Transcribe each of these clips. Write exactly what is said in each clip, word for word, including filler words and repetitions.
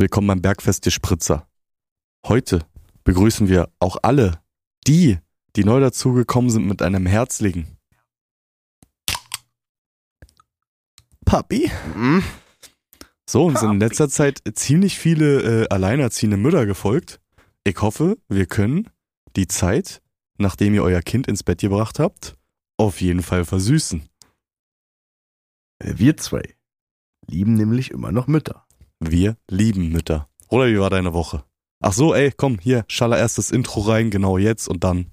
Willkommen beim Bergfest der Spritzer. Heute begrüßen wir auch alle die, die neu dazugekommen sind, mit einem herzlichen Papi. Mhm. So, uns sind in letzter Zeit ziemlich viele äh, alleinerziehende Mütter gefolgt. Ich hoffe, wir können die Zeit, nachdem ihr euer Kind ins Bett gebracht habt, auf jeden Fall versüßen. Wir zwei lieben nämlich immer noch Mütter. Wir lieben Mütter. Oder wie war deine Woche? Ach so, ey, komm, hier, schaller erst das Intro rein, genau jetzt und dann.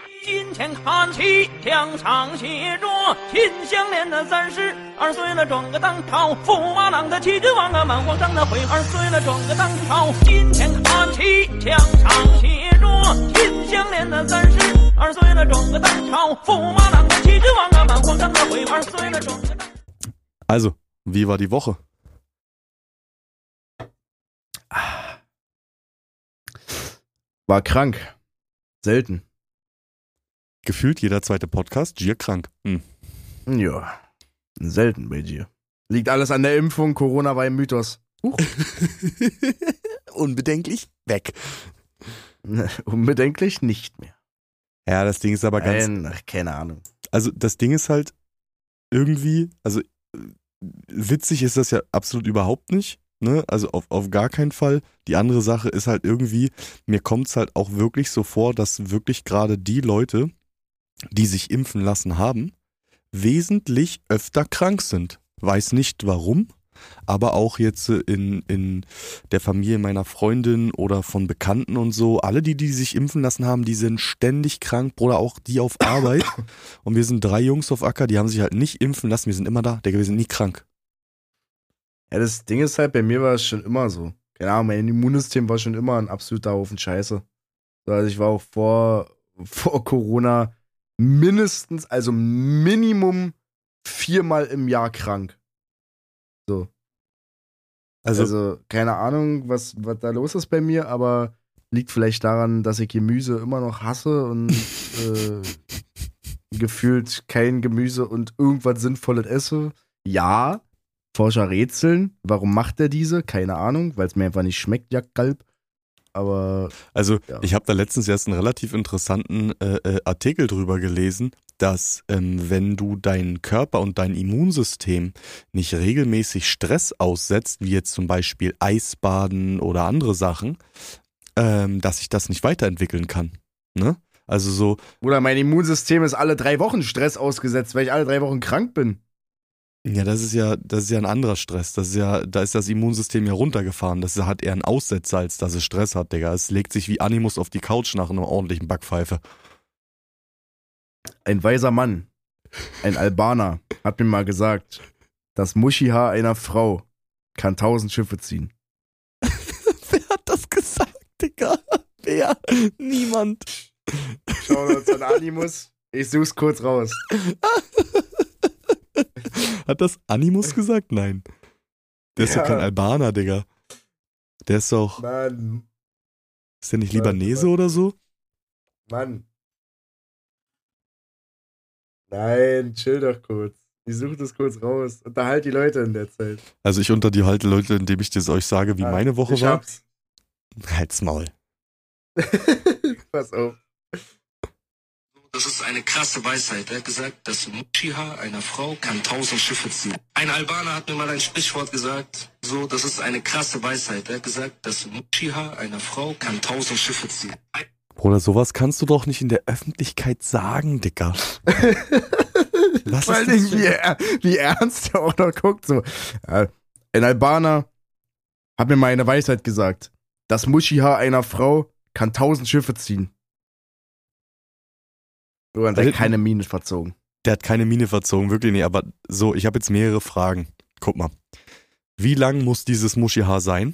Also, wie war die Woche? War krank. Selten. Gefühlt jeder zweite Podcast, Gier krank. Hm. Ja, selten bei dir. Liegt alles an der Impfung, Corona war ein Mythos. Huch. Unbedenklich weg. Unbedenklich nicht mehr. Ja, das Ding ist aber ganz... Nein, ach, keine Ahnung. Also das Ding ist halt irgendwie, also witzig ist das ja absolut überhaupt nicht, ne? Also auf, auf gar keinen Fall. Die andere Sache ist halt irgendwie, mir kommt es halt auch wirklich so vor, dass wirklich gerade die Leute, die sich impfen lassen haben, wesentlich öfter krank sind. Weiß nicht warum, aber auch jetzt in, in der Familie meiner Freundin oder von Bekannten und so, alle die, die sich impfen lassen haben, die sind ständig krank, Bruder, auch die auf Arbeit. Und wir sind drei Jungs auf Acker, die haben sich halt nicht impfen lassen, wir sind immer da, Digga, wir sind nie krank. Ja, das Ding ist halt, bei mir war es schon immer so. Keine Ahnung, mein Immunsystem war schon immer ein absoluter Haufen Scheiße. Also ich war auch vor, vor Corona mindestens, also Minimum viermal im Jahr krank. So. Also, also keine Ahnung, was, was da los ist bei mir, aber liegt vielleicht daran, dass ich Gemüse immer noch hasse und äh, gefühlt kein Gemüse und irgendwas Sinnvolles esse. Ja, Forscher rätseln, warum macht er diese? Keine Ahnung, weil es mir einfach nicht schmeckt, ja, Galb. Aber also ja. Ich habe da letztens erst einen relativ interessanten äh, äh, Artikel drüber gelesen, dass ähm, wenn du deinen Körper und dein Immunsystem nicht regelmäßig Stress aussetzt, wie jetzt zum Beispiel Eisbaden oder andere Sachen, ähm, dass sich das nicht weiterentwickeln kann. Ne? Also so. Oder mein Immunsystem ist alle drei Wochen Stress ausgesetzt, weil ich alle drei Wochen krank bin. Ja, das ist ja, das ist ja ein anderer Stress. Das ist ja, da ist das Immunsystem ja runtergefahren. Das hat eher einen Aussetzer, als dass es Stress hat, Digga. Es legt sich wie Animus auf die Couch nach einer ordentlichen Backpfeife. Ein weiser Mann, ein Albaner, hat mir mal gesagt, das Muschihaar einer Frau kann tausend Schiffe ziehen. Wer hat das gesagt, Digga? Wer? Niemand. Schauen wir uns an Animus. Ich such's kurz raus. Hat das Animus gesagt? Nein. Der ist ja. doch kein Albaner, Digga. Der ist doch... Mann. Ist der nicht Libanese Mann, oder so? Mann. Nein, chill doch kurz. Ich suche das kurz raus. Unterhalt die Leute in der Zeit. Also ich unterhalte Leute, indem ich das euch sage, wie ah, meine Woche ich war. Hab's. Halt's Maul. Pass auf. Das ist eine krasse Weisheit. Er hat gesagt, das Muschihaar einer Frau kann tausend Schiffe ziehen. Ein Albaner hat mir mal ein Sprichwort gesagt. So, das ist eine krasse Weisheit. Er hat gesagt, das Muschihaar einer Frau kann tausend Schiffe ziehen. Ein Bruder, sowas kannst du doch nicht in der Öffentlichkeit sagen, Digga. Was Vor allem, wie, er, wie ernst er auch noch guckt. So. Ein Albaner hat mir mal eine Weisheit gesagt. Das Muschihaar einer Frau kann tausend Schiffe ziehen. Oder der hat keine Miene verzogen. Der hat keine Miene verzogen, wirklich nicht. Aber so, ich habe jetzt mehrere Fragen. Guck mal. Wie lang muss dieses Muschihaar sein?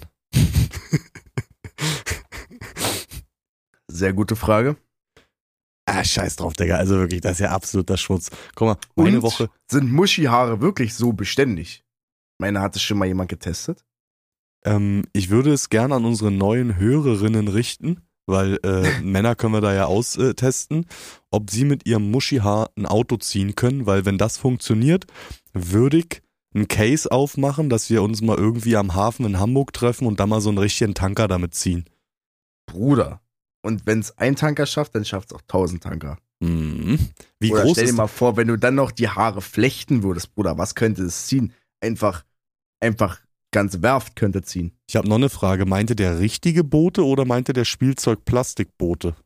Sehr gute Frage. Ah, scheiß drauf, Digga. Also wirklich, das ist ja absoluter Schmutz. Guck mal, meine Und Woche... Sind Muschihaare wirklich so beständig? Meine, hat es schon mal jemand getestet? Ähm, ich würde es gerne an unsere neuen Hörerinnen richten, weil äh, Männer können wir da ja austesten, ob sie mit ihrem Muschihaar ein Auto ziehen können, weil wenn das funktioniert, würde ich einen Case aufmachen, dass wir uns mal irgendwie am Hafen in Hamburg treffen und dann mal so einen richtigen Tanker damit ziehen. Bruder. Und wenn es ein Tanker schafft, dann schafft es auch tausend Tanker. Mhm. Wie Oder groß stell dir ist mal vor, wenn du dann noch die Haare flechten würdest, Bruder, was könnte es ziehen? Einfach, einfach ganze Werft könnte ziehen. Ich habe noch eine Frage. Meinte der richtige Boote oder meinte der Spielzeug-Plastikboote?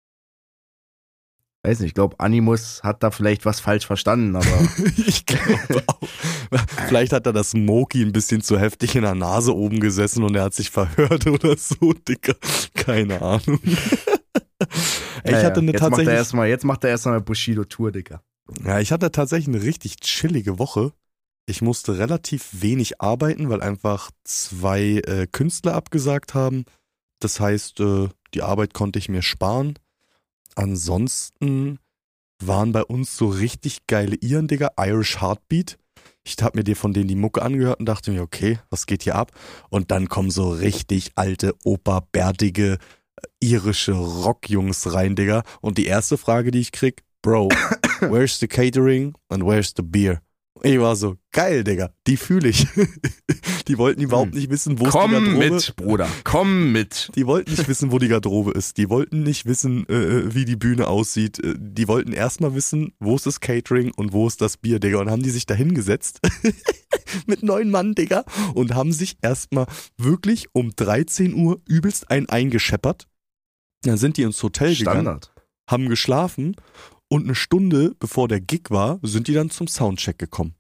Weiß nicht, ich glaube, Animus hat da vielleicht was falsch verstanden, aber Ich glaube auch. Vielleicht hat er das Moki ein bisschen zu heftig in der Nase oben gesessen und er hat sich verhört oder so, Dicker. Keine Ahnung. Ey, ich naja, hatte eine jetzt macht er tatsächlich, erstmal, jetzt macht er erstmal eine Bushido-Tour, Digga. ja, ich hatte tatsächlich eine richtig chillige Woche. Ich musste relativ wenig arbeiten, weil einfach zwei äh, Künstler abgesagt haben. Das heißt, äh, die Arbeit konnte ich mir sparen. Ansonsten waren bei uns so richtig geile Iren, Digga, Irish Heartbeat. Ich hab mir dir von denen die Mucke angehört und dachte mir, okay, was geht hier ab? Und dann kommen so richtig alte, operbärtige, irische Rockjungs rein, Digga. Und die erste Frage, die ich krieg, Bro, where's the catering and where's the beer? Ich war so, geil, Digga, die fühle ich. Die wollten überhaupt Hm. nicht wissen, wo ist die Komm Garderobe. mit, Bruder, komm mit. Die wollten nicht wissen, wo die Garderobe ist. Die wollten nicht wissen, äh, wie die Bühne aussieht. Äh, Die wollten erstmal wissen, wo ist das Catering und wo ist das Bier, Digga. Und haben die sich da hingesetzt mit neun Mann, Digga, und haben sich erstmal wirklich um dreizehn Uhr übelst ein eingescheppert. Dann sind die ins Hotel gegangen, Standard. haben geschlafen und eine Stunde bevor der Gig war, sind die dann zum Soundcheck gekommen.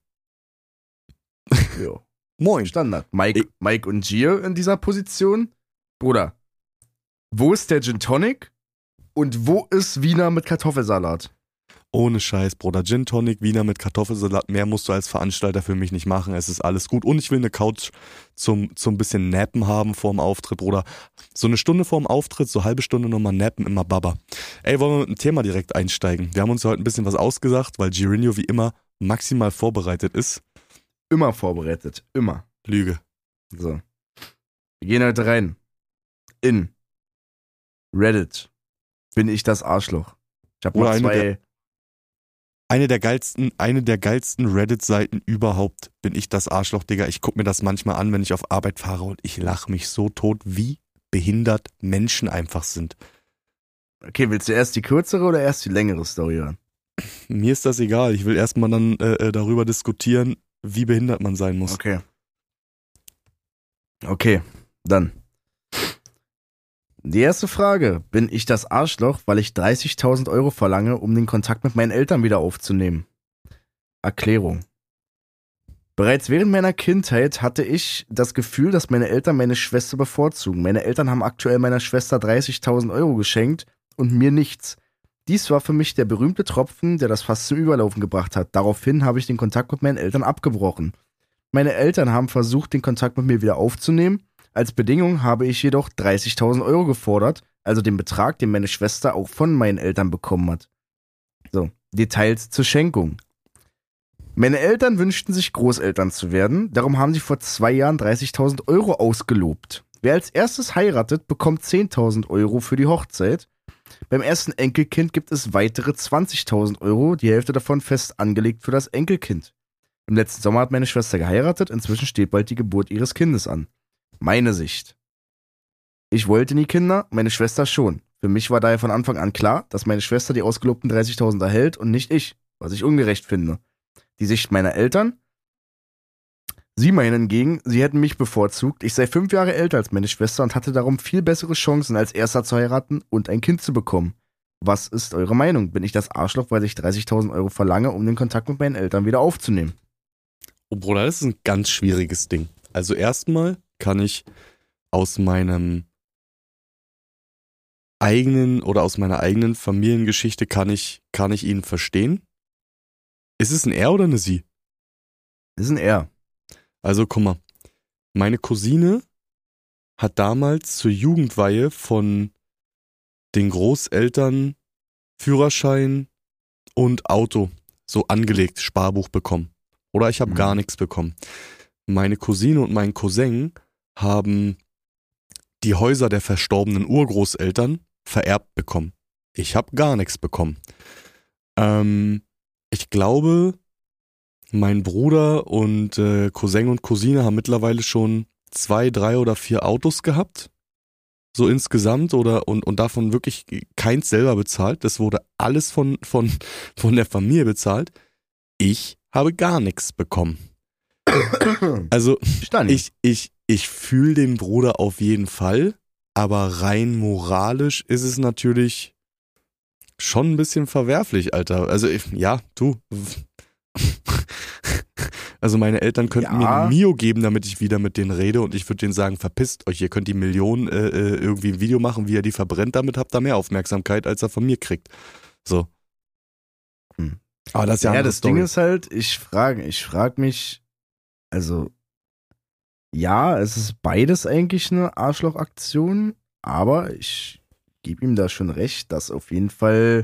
Jo. Moin. Standard. Mike, Ich- Mike und Gier in dieser Position. Bruder, wo ist der Gin Tonic und wo ist Wiener mit Kartoffelsalat? Ohne Scheiß, Bruder. Gin Tonic, Wiener mit Kartoffelsalat. Mehr musst du als Veranstalter für mich nicht machen. Es ist alles gut. Und ich will eine Couch zum, zum bisschen Nappen haben vorm Auftritt, Bruder. So eine Stunde vorm Auftritt, so halbe Stunde nochmal nappen, immer Baba. Ey, wollen wir mit dem Thema direkt einsteigen? Wir haben uns heute ein bisschen was ausgesagt, weil Girinho wie immer maximal vorbereitet ist. Immer vorbereitet. Immer. Lüge. So. Wir gehen heute rein. In Reddit bin ich das Arschloch. Ich habe Oder noch eine zwei. der- Eine der geilsten, eine der geilsten Reddit-Seiten überhaupt bin ich das Arschloch, Digga. Ich guck mir das manchmal an, wenn ich auf Arbeit fahre und ich lach mich so tot, wie behindert Menschen einfach sind. Okay, willst du erst die kürzere oder erst die längere Story hören? Mir ist das egal. Ich will erstmal dann äh, äh, darüber diskutieren, wie behindert man sein muss. Okay. Okay, dann. Die erste Frage. Bin ich das Arschloch, weil ich dreißigtausend Euro verlange, um den Kontakt mit meinen Eltern wieder aufzunehmen? Erklärung. Bereits während meiner Kindheit hatte ich das Gefühl, dass meine Eltern meine Schwester bevorzugen. Meine Eltern haben aktuell meiner Schwester dreißigtausend Euro geschenkt und mir nichts. Dies war für mich der berühmte Tropfen, der das Fass zum Überlaufen gebracht hat. Daraufhin habe ich den Kontakt mit meinen Eltern abgebrochen. Meine Eltern haben versucht, den Kontakt mit mir wieder aufzunehmen. Als Bedingung habe ich jedoch dreißigtausend Euro gefordert, also den Betrag, den meine Schwester auch von meinen Eltern bekommen hat. So, Details zur Schenkung. Meine Eltern wünschten sich Großeltern zu werden, darum haben sie vor zwei Jahren dreißigtausend Euro ausgelobt. Wer als erstes heiratet, bekommt zehntausend Euro für die Hochzeit. Beim ersten Enkelkind gibt es weitere zwanzigtausend Euro, die Hälfte davon fest angelegt für das Enkelkind. Im letzten Sommer hat meine Schwester geheiratet, inzwischen steht bald die Geburt ihres Kindes an. Meine Sicht. Ich wollte nie Kinder, meine Schwester schon. Für mich war daher von Anfang an klar, dass meine Schwester die ausgelobten dreißigtausend erhält und nicht ich, was ich ungerecht finde. Die Sicht meiner Eltern. Sie meinen hingegen, sie hätten mich bevorzugt. Ich sei fünf Jahre älter als meine Schwester und hatte darum viel bessere Chancen, als erster zu heiraten und ein Kind zu bekommen. Was ist eure Meinung? Bin ich das Arschloch, weil ich dreißigtausend Euro verlange, um den Kontakt mit meinen Eltern wieder aufzunehmen? Oh Bruder, das ist ein ganz schwieriges Ding. Also erstmal kann ich aus meinem eigenen oder aus meiner eigenen Familiengeschichte kann ich, kann ich ihn verstehen. Ist es ein Er oder eine Sie? Das ist ein Er. Also guck mal, meine Cousine hat damals zur Jugendweihe von den Großeltern Führerschein und Auto so angelegt, Sparbuch bekommen. Oder ich habe Mhm. gar nichts bekommen. Meine Cousine und mein Cousin haben die Häuser der verstorbenen Urgroßeltern vererbt bekommen. Ich habe gar nichts bekommen. Ähm, ich glaube, mein Bruder und äh, Cousin und Cousine haben mittlerweile schon zwei, drei oder vier Autos gehabt. So insgesamt oder und, und davon wirklich keins selber bezahlt. Das wurde alles von, von, von der Familie bezahlt. Ich habe gar nichts bekommen. Also ich, ich, ich fühle den Bruder auf jeden Fall, aber rein moralisch ist es natürlich schon ein bisschen verwerflich, Alter. Also ich, ja, du. Also meine Eltern könnten Ja. mir ein Mio geben, damit ich wieder mit denen rede und ich würde denen sagen, verpisst euch, ihr könnt die Millionen äh, äh, irgendwie ein Video machen, wie ihr die verbrennt, damit habt ihr mehr Aufmerksamkeit, als er von mir kriegt. So. Hm. Aber das ist ja, Ja, eine das Story. Ding ist halt, ich frage ich frag mich, also ja, es ist beides eigentlich eine Arschlochaktion, aber ich gebe ihm da schon recht, dass auf jeden Fall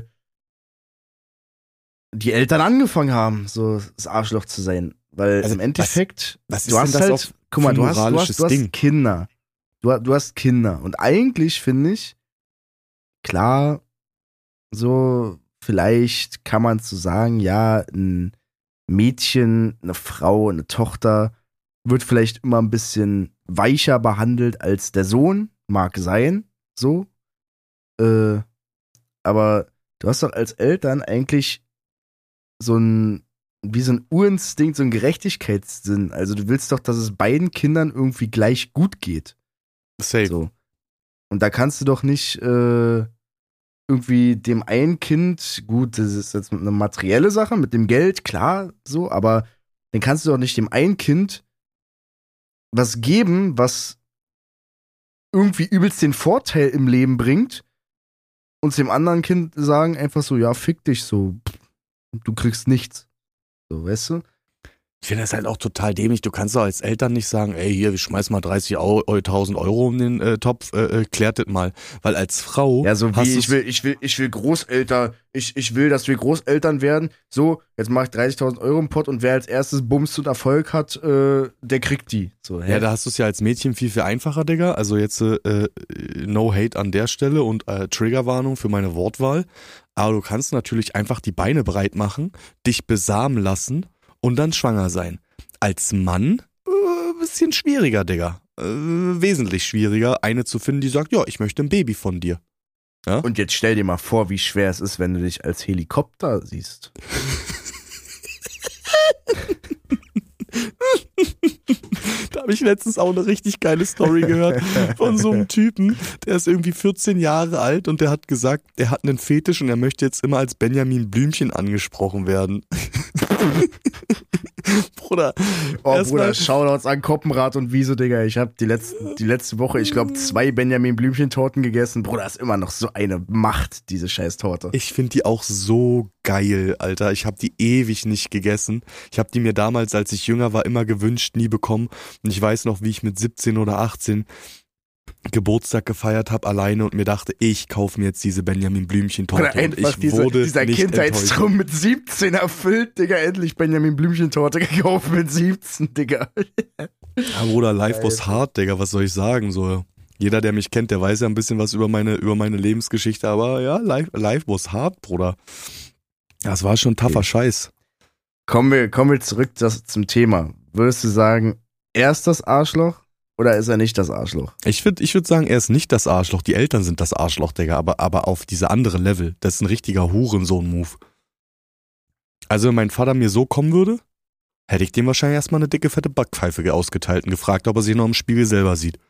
die Eltern angefangen haben, so das Arschloch zu sein. Weil Also, im Endeffekt, was ist du hast denn das halt, auf guck mal, für du ein hast, du hast, moralisches du hast Ding? Kinder. Du, du hast Kinder. Und eigentlich finde ich, klar, so vielleicht kann man so sagen, ja, ein Mädchen, eine Frau, eine Tochter wird vielleicht immer ein bisschen weicher behandelt als der Sohn, mag sein, so. Äh, aber du hast doch als Eltern eigentlich so ein, wie so ein Urinstinkt, so ein Gerechtigkeitssinn. Also du willst doch, dass es beiden Kindern irgendwie gleich gut geht. Safe. So. Und da kannst du doch nicht äh, irgendwie dem einen Kind, gut, das ist jetzt eine materielle Sache mit dem Geld, klar, so, aber dann kannst du doch nicht dem einen Kind was geben, was irgendwie übelst den Vorteil im Leben bringt und dem anderen Kind sagen einfach so, ja, fick dich so, du kriegst nichts. So, weißt du? Ich finde das halt auch total dämlich. Du kannst doch als Eltern nicht sagen, ey, hier, wir schmeißen mal dreißigtausend Euro um den äh, Topf, äh, klärt das mal. Weil als Frau Ja, so hast wie, du's- ich will, ich will, ich will Großeltern, ich, ich will, dass wir Großeltern werden. So, jetzt mach ich dreißigtausend Euro im Pott und wer als erstes Bums und Erfolg hat, äh, der kriegt die. So, hä? Ja, da hast du es ja als Mädchen viel, viel einfacher, Digga. Also jetzt äh, no hate an der Stelle und äh, Triggerwarnung für meine Wortwahl. Aber du kannst natürlich einfach die Beine breit machen, dich besamen lassen und dann schwanger sein. Als Mann äh, bisschen schwieriger, Digga. Äh, wesentlich schwieriger, eine zu finden, die sagt, ja, ich möchte ein Baby von dir. Ja? Und jetzt stell dir mal vor, wie schwer es ist, wenn du dich als Helikopter siehst. Da habe ich letztens auch eine richtig geile Story gehört von so einem Typen, der ist irgendwie vierzehn Jahre alt und der hat gesagt, er hat einen Fetisch und er möchte jetzt immer als Benjamin Blümchen angesprochen werden. Bruder. Oh, erst Bruder, mal- Shoutouts an Koppenrad und Wiese, Digga. Ich hab die, letzten, die letzte Woche, ich glaube, zwei Benjamin Blümchen-Torten gegessen. Bruder, ist immer noch so eine Macht, diese scheiß Torte. Ich finde die auch so geil, Alter. Ich habe die ewig nicht gegessen. Ich habe die mir damals, als ich jünger war, immer gewünscht, nie bekommen. Und ich weiß noch, wie ich mit siebzehn oder achtzehn Geburtstag gefeiert habe alleine und mir dachte, ich kaufe mir jetzt diese Benjamin Blümchen-Torte. Oder Und einfach ich diese, wurde dieser nicht Kindheitstraum mit siebzehn erfüllt, Digga. Endlich Benjamin Blümchen-Torte gekauft mit siebzehn, Digga. Ja, Bruder, life Geil. was hard, Digga, was soll ich sagen? So, jeder, der mich kennt, der weiß ja ein bisschen was über meine, über meine Lebensgeschichte, aber ja, life, life was hard, Bruder. Das war schon ein tougher Okay. Scheiß. Kommen wir, kommen wir zurück das, zum Thema. Würdest du sagen, er ist das Arschloch oder ist er nicht das Arschloch? Ich würde ich würd sagen, er ist nicht das Arschloch, die Eltern sind das Arschloch, Digga, aber, aber auf diese andere Level. Das ist ein richtiger Hurensohn-Move. Also wenn mein Vater mir so kommen würde, hätte ich dem wahrscheinlich erstmal eine dicke, fette Backpfeife ausgeteilt und gefragt, ob er sich noch im Spiegel selber sieht.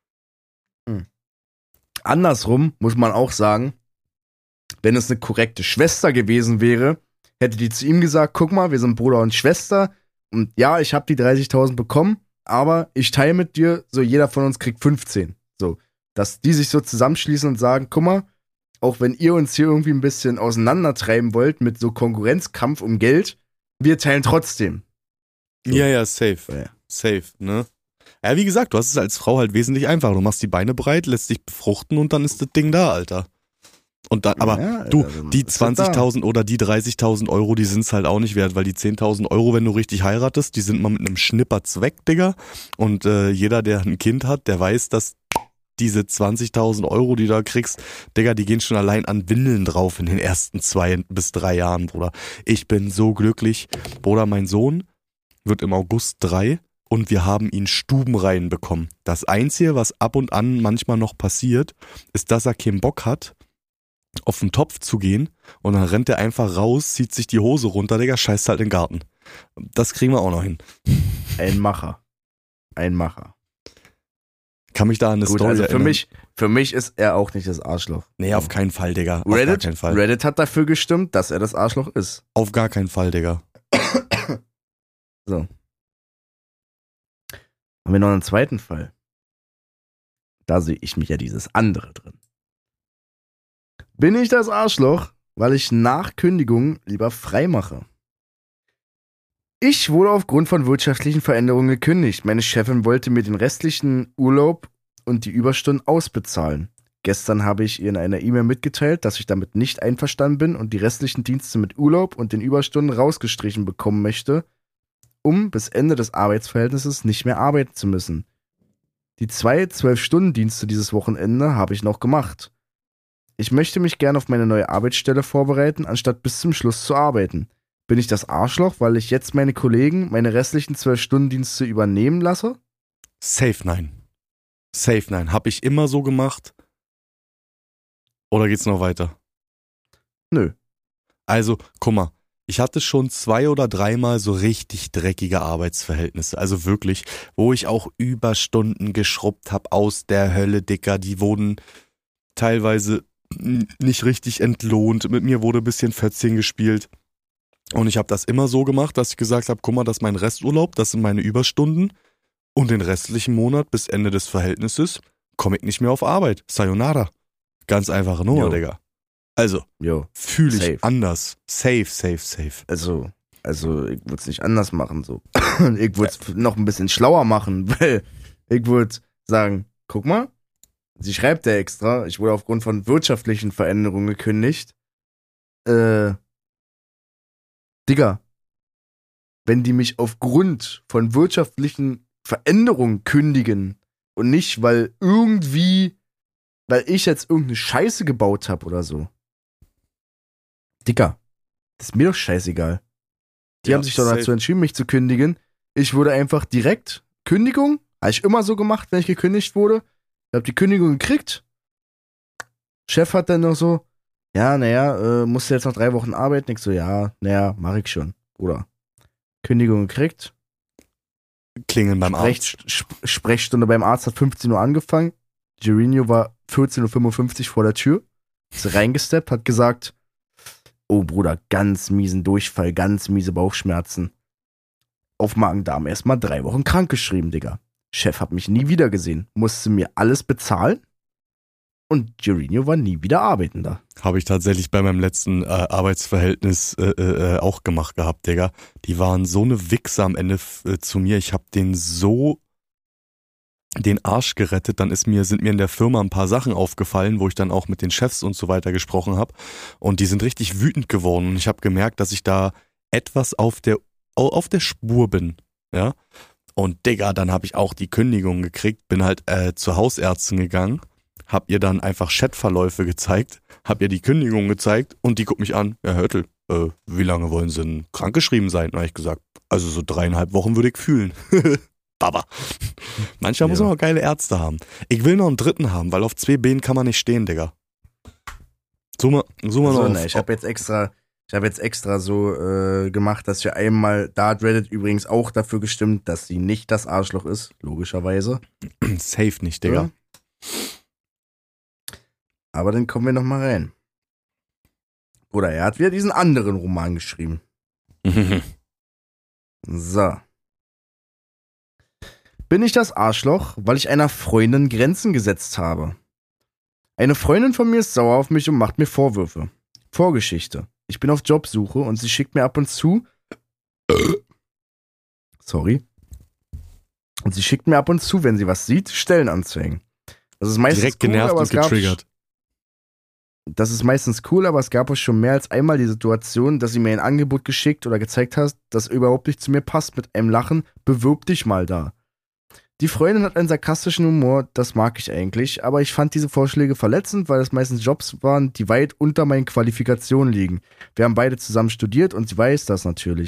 Andersrum muss man auch sagen, wenn es eine korrekte Schwester gewesen wäre, hätte die zu ihm gesagt, guck mal, wir sind Bruder und Schwester und ja, ich habe die dreißigtausend bekommen, aber ich teile mit dir, so jeder von uns kriegt fünfzehn. So, dass die sich so zusammenschließen und sagen, guck mal, auch wenn ihr uns hier irgendwie ein bisschen auseinandertreiben wollt mit so Konkurrenzkampf um Geld, wir teilen trotzdem. So. Ja, ja, safe. Ja. Safe, ne? Ja, wie gesagt, du hast es als Frau halt wesentlich einfacher. Du machst die Beine breit, lässt dich befruchten und dann ist das Ding da, Alter. Und dann, aber Ja, du, also, die ist das da. zwanzigtausend oder die dreißigtausend Euro, die sind's halt auch nicht wert, weil die zehntausend Euro, wenn du richtig heiratest, die sind mal mit einem Schnipperz weg, Digga. Und äh, jeder, der ein Kind hat, der weiß, dass diese zwanzigtausend Euro, die du da kriegst, Digga, die gehen schon allein an Windeln drauf in den ersten zwei bis drei Jahren, Bruder. Ich bin so glücklich. Bruder, mein Sohn wird im August drei und wir haben ihn stubenrein bekommen. Das Einzige, was ab und an manchmal noch passiert, ist, dass er keinen Bock hat, auf den Topf zu gehen und dann rennt er einfach raus, zieht sich die Hose runter, Digga, scheißt halt in den Garten. Das kriegen wir auch noch hin. Ein Macher. Ein Macher. Kann mich da an eine Gut, Story also für erinnern. mich, für mich ist er auch nicht das Arschloch. Nee, auf keinen Fall, Digga. Auf gar Reddit, keinen Fall. Reddit hat dafür gestimmt, dass er das Arschloch ist. Auf gar keinen Fall, Digga. So. Haben wir noch einen zweiten Fall. Da sehe ich mich ja dieses andere drin. Bin ich das Arschloch, weil ich nach Kündigung lieber frei mache? Ich wurde aufgrund von wirtschaftlichen Veränderungen gekündigt. Meine Chefin wollte mir den restlichen Urlaub und die Überstunden ausbezahlen. Gestern habe ich ihr in einer E-Mail mitgeteilt, dass ich damit nicht einverstanden bin und die restlichen Dienste mit Urlaub und den Überstunden rausgestrichen bekommen möchte, um bis Ende des Arbeitsverhältnisses nicht mehr arbeiten zu müssen. Die zwei zwölf-Stunden-Dienste dieses Wochenende habe ich noch gemacht. Ich möchte mich gerne auf meine neue Arbeitsstelle vorbereiten, anstatt bis zum Schluss zu arbeiten. Bin ich das Arschloch, weil ich jetzt meine Kollegen meine restlichen zwölf-Stunden-Dienste übernehmen lasse? Safe nein. Safe nein. Hab ich immer so gemacht? Oder geht's noch weiter? Nö. Also, guck mal. Ich hatte schon zwei oder dreimal so richtig dreckige Arbeitsverhältnisse. Also wirklich, wo ich auch Überstunden geschrubbt habe aus der Hölle, Dicker. Die wurden teilweise nicht richtig entlohnt. Mit mir wurde ein bisschen Fötzchen gespielt. Und ich habe das immer so gemacht, dass ich gesagt habe, guck mal, das ist mein Resturlaub, das sind meine Überstunden. Und den restlichen Monat bis Ende des Verhältnisses komme ich nicht mehr auf Arbeit. Sayonara. Ganz einfache Nummer, Jo. Digga. Also, Jo. fühle ich Safe. anders. Safe, safe, safe. Also, also ich würde es nicht anders machen. So. Ich würde es noch ein bisschen schlauer machen, weil ich würde sagen, guck mal, sie schreibt ja extra, ich wurde aufgrund von wirtschaftlichen Veränderungen gekündigt. Äh, Digga, wenn die mich aufgrund von wirtschaftlichen Veränderungen kündigen und nicht, weil irgendwie, weil ich jetzt irgendeine Scheiße gebaut habe oder so. Digga, das ist mir doch scheißegal. Die Ja, haben sich doch safe. dazu entschieden, mich zu kündigen. Ich wurde einfach direkt Kündigung, habe ich immer so gemacht, wenn ich gekündigt wurde. Ich habe die Kündigung gekriegt. Chef hat dann noch so, ja, naja, äh, musst du jetzt noch drei Wochen arbeiten? Ich so, ja, naja, mach ich schon, Bruder. Kündigung gekriegt. Klingeln beim Arzt. Sprech, Sp- Sprechstunde beim Arzt hat fünfzehn Uhr angefangen. Gerino war vierzehn Uhr fünfundfünfzig vor der Tür. Ist reingesteppt, hat gesagt, oh Bruder, ganz miesen Durchfall, ganz miese Bauchschmerzen. Auf Magen-Darm erstmal drei Wochen krankgeschrieben, Digga. Chef hat mich nie wieder gesehen. Musste mir alles bezahlen. Und Gerino war nie wieder arbeiten da. Habe ich tatsächlich bei meinem letzten äh, Arbeitsverhältnis äh, äh, auch gemacht gehabt, Digga. Die waren so eine Wichser am Ende f- äh, zu mir. Ich habe denen so den Arsch gerettet. Dann ist mir, sind mir in der Firma ein paar Sachen aufgefallen, wo ich dann auch mit den Chefs und so weiter gesprochen habe. Und die sind richtig wütend geworden. Und ich habe gemerkt, dass ich da etwas auf der, auf der Spur bin. Ja. Und Digga, dann habe ich auch die Kündigung gekriegt, bin halt äh, zur Hausärztin gegangen. Hab ihr dann einfach Chatverläufe gezeigt, hab ihr die Kündigung gezeigt und die guckt mich an, Herr Hörtel, äh, wie lange wollen Sie denn krankgeschrieben sein? Und hab ich gesagt, also so dreieinhalb Wochen würde ich fühlen. Baba. Manchmal muss Ja. man auch geile Ärzte haben. Ich will noch einen dritten haben, weil auf zwei Beinen kann man nicht stehen, Digga. So mal, so mal So, noch ne, auf, ich habe jetzt extra, ich habe jetzt extra so äh, gemacht, dass wir einmal, da hat Reddit übrigens auch dafür gestimmt, dass sie nicht das Arschloch ist, logischerweise. safe nicht, Digga. Ja. Aber dann kommen wir noch mal rein. Oder er hat wieder diesen anderen Roman geschrieben. So. Bin ich das Arschloch, weil ich einer Freundin Grenzen gesetzt habe? Eine Freundin von mir ist sauer auf mich und macht mir Vorwürfe. Vorgeschichte. Ich bin auf Jobsuche und sie schickt mir ab und zu Sorry. Und sie schickt mir ab und zu, wenn sie was sieht, Stellenanzeigen. Das ist meistens Direkt cool, genervt aber und es gab, getriggert. das ist meistens cool, aber es gab auch schon mehr als einmal die Situation, dass sie mir ein Angebot geschickt oder gezeigt hat, das überhaupt nicht zu mir passt, mit einem Lachen, bewirb dich mal da. Die Freundin hat einen sarkastischen Humor, das mag ich eigentlich, aber ich fand diese Vorschläge verletzend, weil es meistens Jobs waren, die weit unter meinen Qualifikationen liegen. Wir haben beide zusammen studiert und sie weiß das natürlich.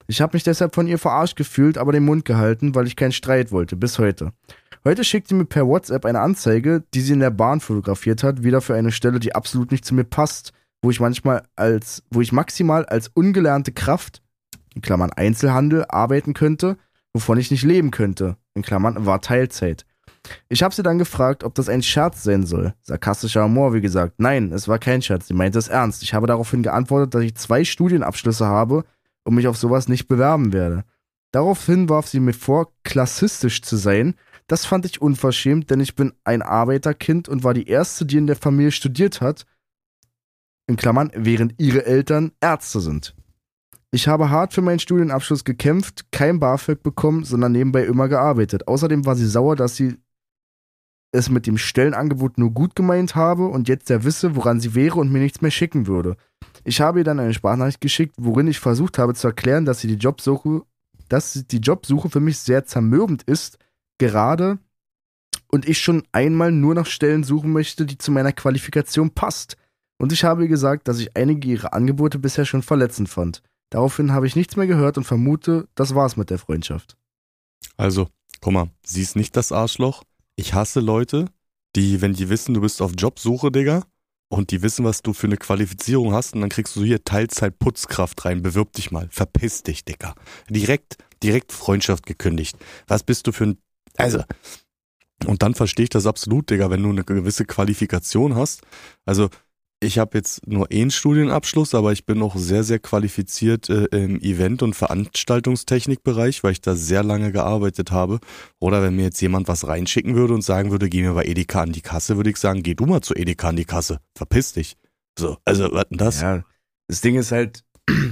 Ich habe mich deshalb von ihr verarscht gefühlt, aber den Mund gehalten, weil ich keinen Streit wollte, bis heute. Heute schickt sie mir per WhatsApp eine Anzeige, die sie in der Bahn fotografiert hat, wieder für eine Stelle, die absolut nicht zu mir passt, wo ich manchmal als, wo ich maximal als ungelernte Kraft, in Klammern Einzelhandel, arbeiten könnte, wovon ich nicht leben könnte, in Klammern war Teilzeit. Ich habe sie dann gefragt, ob das ein Scherz sein soll. Sarkastischer Humor, wie gesagt. Nein, es war kein Scherz, sie meinte es ernst. Ich habe daraufhin geantwortet, dass ich zwei Studienabschlüsse habe und mich auf sowas nicht bewerben werde. Daraufhin warf sie mir vor, klassistisch zu sein. Das fand ich unverschämt, denn ich bin ein Arbeiterkind und war die erste, die in der Familie studiert hat, in Klammern, während ihre Eltern Ärzte sind. Ich habe hart für meinen Studienabschluss gekämpft, kein BAföG bekommen, sondern nebenbei immer gearbeitet. Außerdem war sie sauer, dass sie es mit dem Stellenangebot nur gut gemeint habe und jetzt ja wisse, woran sie wäre und mir nichts mehr schicken würde. Ich habe ihr dann eine Sprachnachricht geschickt, worin ich versucht habe zu erklären, dass sie die Jobsuche, dass die Jobsuche für mich sehr zermürbend ist, gerade, und ich schon einmal nur nach Stellen suchen möchte, die zu meiner Qualifikation passt. Und ich habe ihr gesagt, dass ich einige ihrer Angebote bisher schon verletzend fand. Daraufhin habe ich nichts mehr gehört und vermute, das war's mit der Freundschaft. Also, guck mal, sie ist nicht das Arschloch. Ich hasse Leute, die, wenn die wissen, du bist auf Jobsuche, Digga, und die wissen, was du für eine Qualifizierung hast, und dann kriegst du hier Teilzeit Putzkraft rein, bewirb dich mal, verpiss dich, Digga. Direkt, direkt Freundschaft gekündigt. Was bist du für ein, also, und dann verstehe ich das absolut, Digga, wenn du eine gewisse Qualifikation hast. Also, ich habe jetzt nur einen Studienabschluss, aber ich bin auch sehr, sehr qualifiziert äh, im Event- und Veranstaltungstechnikbereich, weil ich da sehr lange gearbeitet habe. Oder wenn mir jetzt jemand was reinschicken würde und sagen würde, geh mir bei Edeka an die Kasse, würde ich sagen, geh du mal zu Edeka an die Kasse, verpiss dich. So, also was denn das? Ja, das Ding ist halt,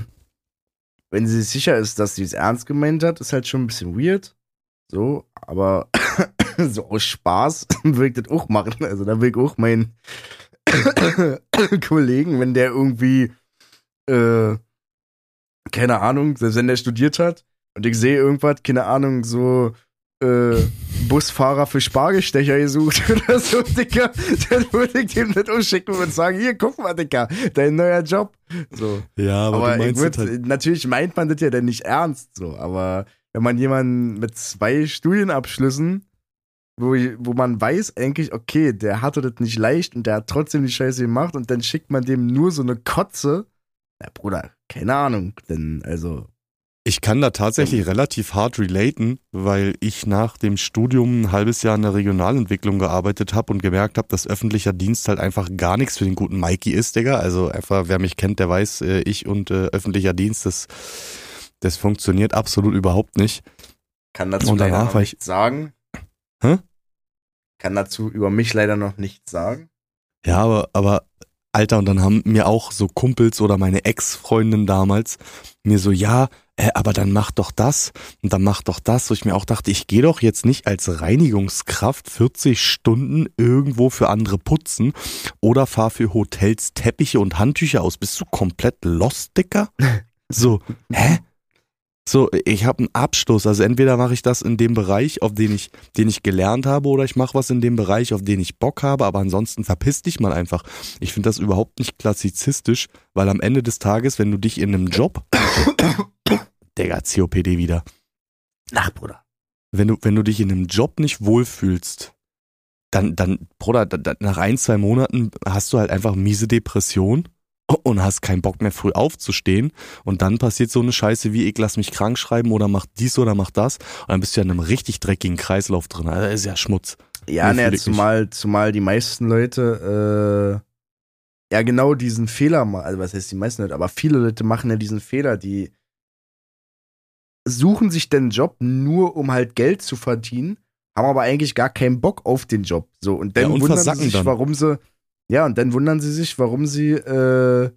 wenn sie sich sicher ist, dass sie es ernst gemeint hat, ist halt schon ein bisschen weird. So, aber so aus Spaß will ich das auch machen. Also da will ich auch meinen Kollegen, wenn der irgendwie, äh, keine Ahnung, selbst wenn der studiert hat und ich sehe irgendwas, keine Ahnung, so äh, Busfahrer für Spargelstecher gesucht oder so, Dicker, dann würde ich dem das umschicken und sagen, hier, guck mal, Dicker, dein neuer Job. So. Ja, aber, aber du meinst ich würd, halt natürlich meint man das ja dann nicht ernst, so, aber wenn man jemanden mit zwei Studienabschlüssen, wo, wo man weiß eigentlich, okay, der hatte das nicht leicht und der hat trotzdem die Scheiße gemacht und dann schickt man dem nur so eine Kotze. Na, Bruder, keine Ahnung, denn, also. Ich kann da tatsächlich ähm, relativ hart relaten, weil ich nach dem Studium ein halbes Jahr in der Regionalentwicklung gearbeitet habe und gemerkt habe, dass öffentlicher Dienst halt einfach gar nichts für den guten Mikey ist, Digga. Also einfach, wer mich kennt, der weiß, äh, ich und äh, öffentlicher Dienst, das, das funktioniert absolut überhaupt nicht. Kann dazu und leider danach noch war ich, nichts sagen. Hä? Kann dazu über mich leider noch nichts sagen. Ja, aber, aber, Alter, und dann haben mir auch so Kumpels oder meine Ex-Freundin damals mir so, ja, äh, aber dann mach doch das und dann mach doch das, wo ich mir auch dachte, ich gehe doch jetzt nicht als Reinigungskraft vierzig Stunden irgendwo für andere putzen oder fahr für Hotels Teppiche und Handtücher aus. Bist du komplett lost, Dicker? So, hä? So, ich habe einen Abschluss, also entweder mache ich das in dem Bereich, auf den ich, den ich gelernt habe, oder ich mache was in dem Bereich, auf den ich Bock habe, aber ansonsten verpiss dich mal einfach. Ich finde das überhaupt nicht klassizistisch, weil am Ende des Tages, wenn du dich in einem Job, Digga, C O P D wieder. Ach, Bruder. Wenn du, wenn du dich in einem Job nicht wohlfühlst, dann, dann, Bruder, da, nach ein, zwei Monaten hast du halt einfach miese Depression und hast keinen Bock mehr früh aufzustehen und dann passiert so eine Scheiße wie, ich lass mich krank schreiben oder mach dies oder mach das und dann bist du ja in einem richtig dreckigen Kreislauf drin. Das ist ja Schmutz. Ja, ne, zumal, zumal die meisten Leute äh, ja genau diesen Fehler machen, also was heißt die meisten Leute, aber viele Leute machen ja diesen Fehler, die suchen sich den Job nur, um halt Geld zu verdienen, haben aber eigentlich gar keinen Bock auf den Job. So, und dann ja, und wundern sie sich, dann. warum sie Ja, und dann wundern sie sich, warum sie äh,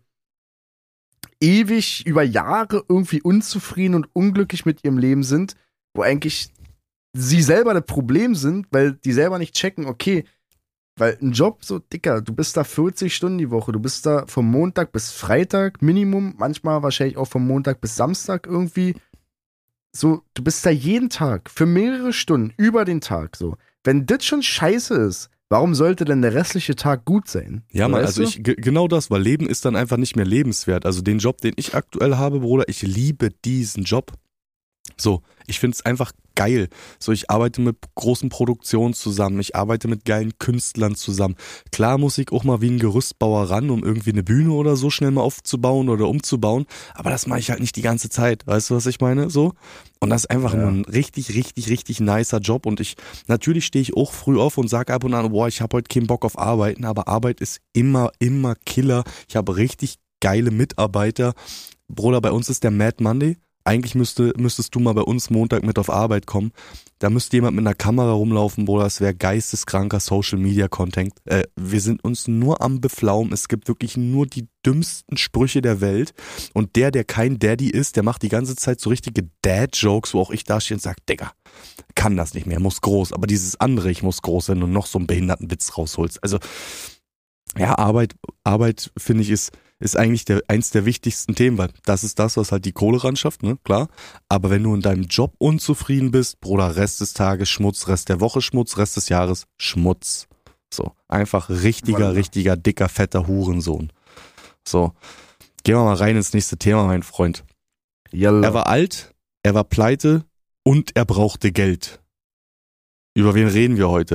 ewig über Jahre irgendwie unzufrieden und unglücklich mit ihrem Leben sind, wo eigentlich sie selber das Problem sind, weil die selber nicht checken, okay, weil ein Job, so Dicker, du bist da vierzig Stunden die Woche, du bist da vom Montag bis Freitag Minimum, manchmal wahrscheinlich auch vom Montag bis Samstag irgendwie, so, du bist da jeden Tag für mehrere Stunden über den Tag, so. Wenn das schon scheiße ist, warum sollte denn der restliche Tag gut sein? Ja, Mann, Weißt also du? ich, ge- genau das, weil Leben ist dann einfach nicht mehr lebenswert. Also den Job, den ich aktuell habe, Bruder, ich liebe diesen Job. So, ich finde es einfach geil. So, ich arbeite mit großen Produktionen zusammen, ich arbeite mit geilen Künstlern zusammen. Klar muss ich auch mal wie ein Gerüstbauer ran, um irgendwie eine Bühne oder so schnell mal aufzubauen oder umzubauen, aber das mache ich halt nicht die ganze Zeit. Weißt du, was ich meine? So. Und das ist einfach Ja. nur ein richtig, richtig, richtig nicer Job. Und ich, natürlich stehe ich auch früh auf und sage ab und an, boah, ich habe heute keinen Bock auf Arbeiten, aber Arbeit ist immer, immer Killer. Ich habe richtig geile Mitarbeiter. Bruder, bei uns ist der Mad Monday. Eigentlich müsste, müsstest du mal bei uns Montag mit auf Arbeit kommen. Da müsste jemand mit einer Kamera rumlaufen, Bruder. Das wäre geisteskranker Social Media Content. Äh, wir sind uns nur am Beflaumen. Es gibt wirklich nur die dümmsten Sprüche der Welt. Und der, der kein Daddy ist, der macht die ganze Zeit so richtige Dad-Jokes, wo auch ich da stehe und sage, Digga, kann das nicht mehr, muss groß. Aber dieses andere, ich muss groß, wenn du noch so einen behinderten Witz rausholst. Also, ja, Arbeit, Arbeit, finde ich, ist, ist eigentlich der, eins der wichtigsten Themen, weil das ist das, was halt die Kohle ran schafft, ne, klar. Aber wenn du in deinem Job unzufrieden bist, Bruder, Rest des Tages Schmutz, Rest der Woche Schmutz, Rest des Jahres Schmutz. So, einfach richtiger, Wallah. richtiger, dicker, fetter Hurensohn. So, gehen wir mal rein ins nächste Thema, mein Freund. Yalla. Er war alt, er war pleite und er brauchte Geld. Über wen reden wir heute?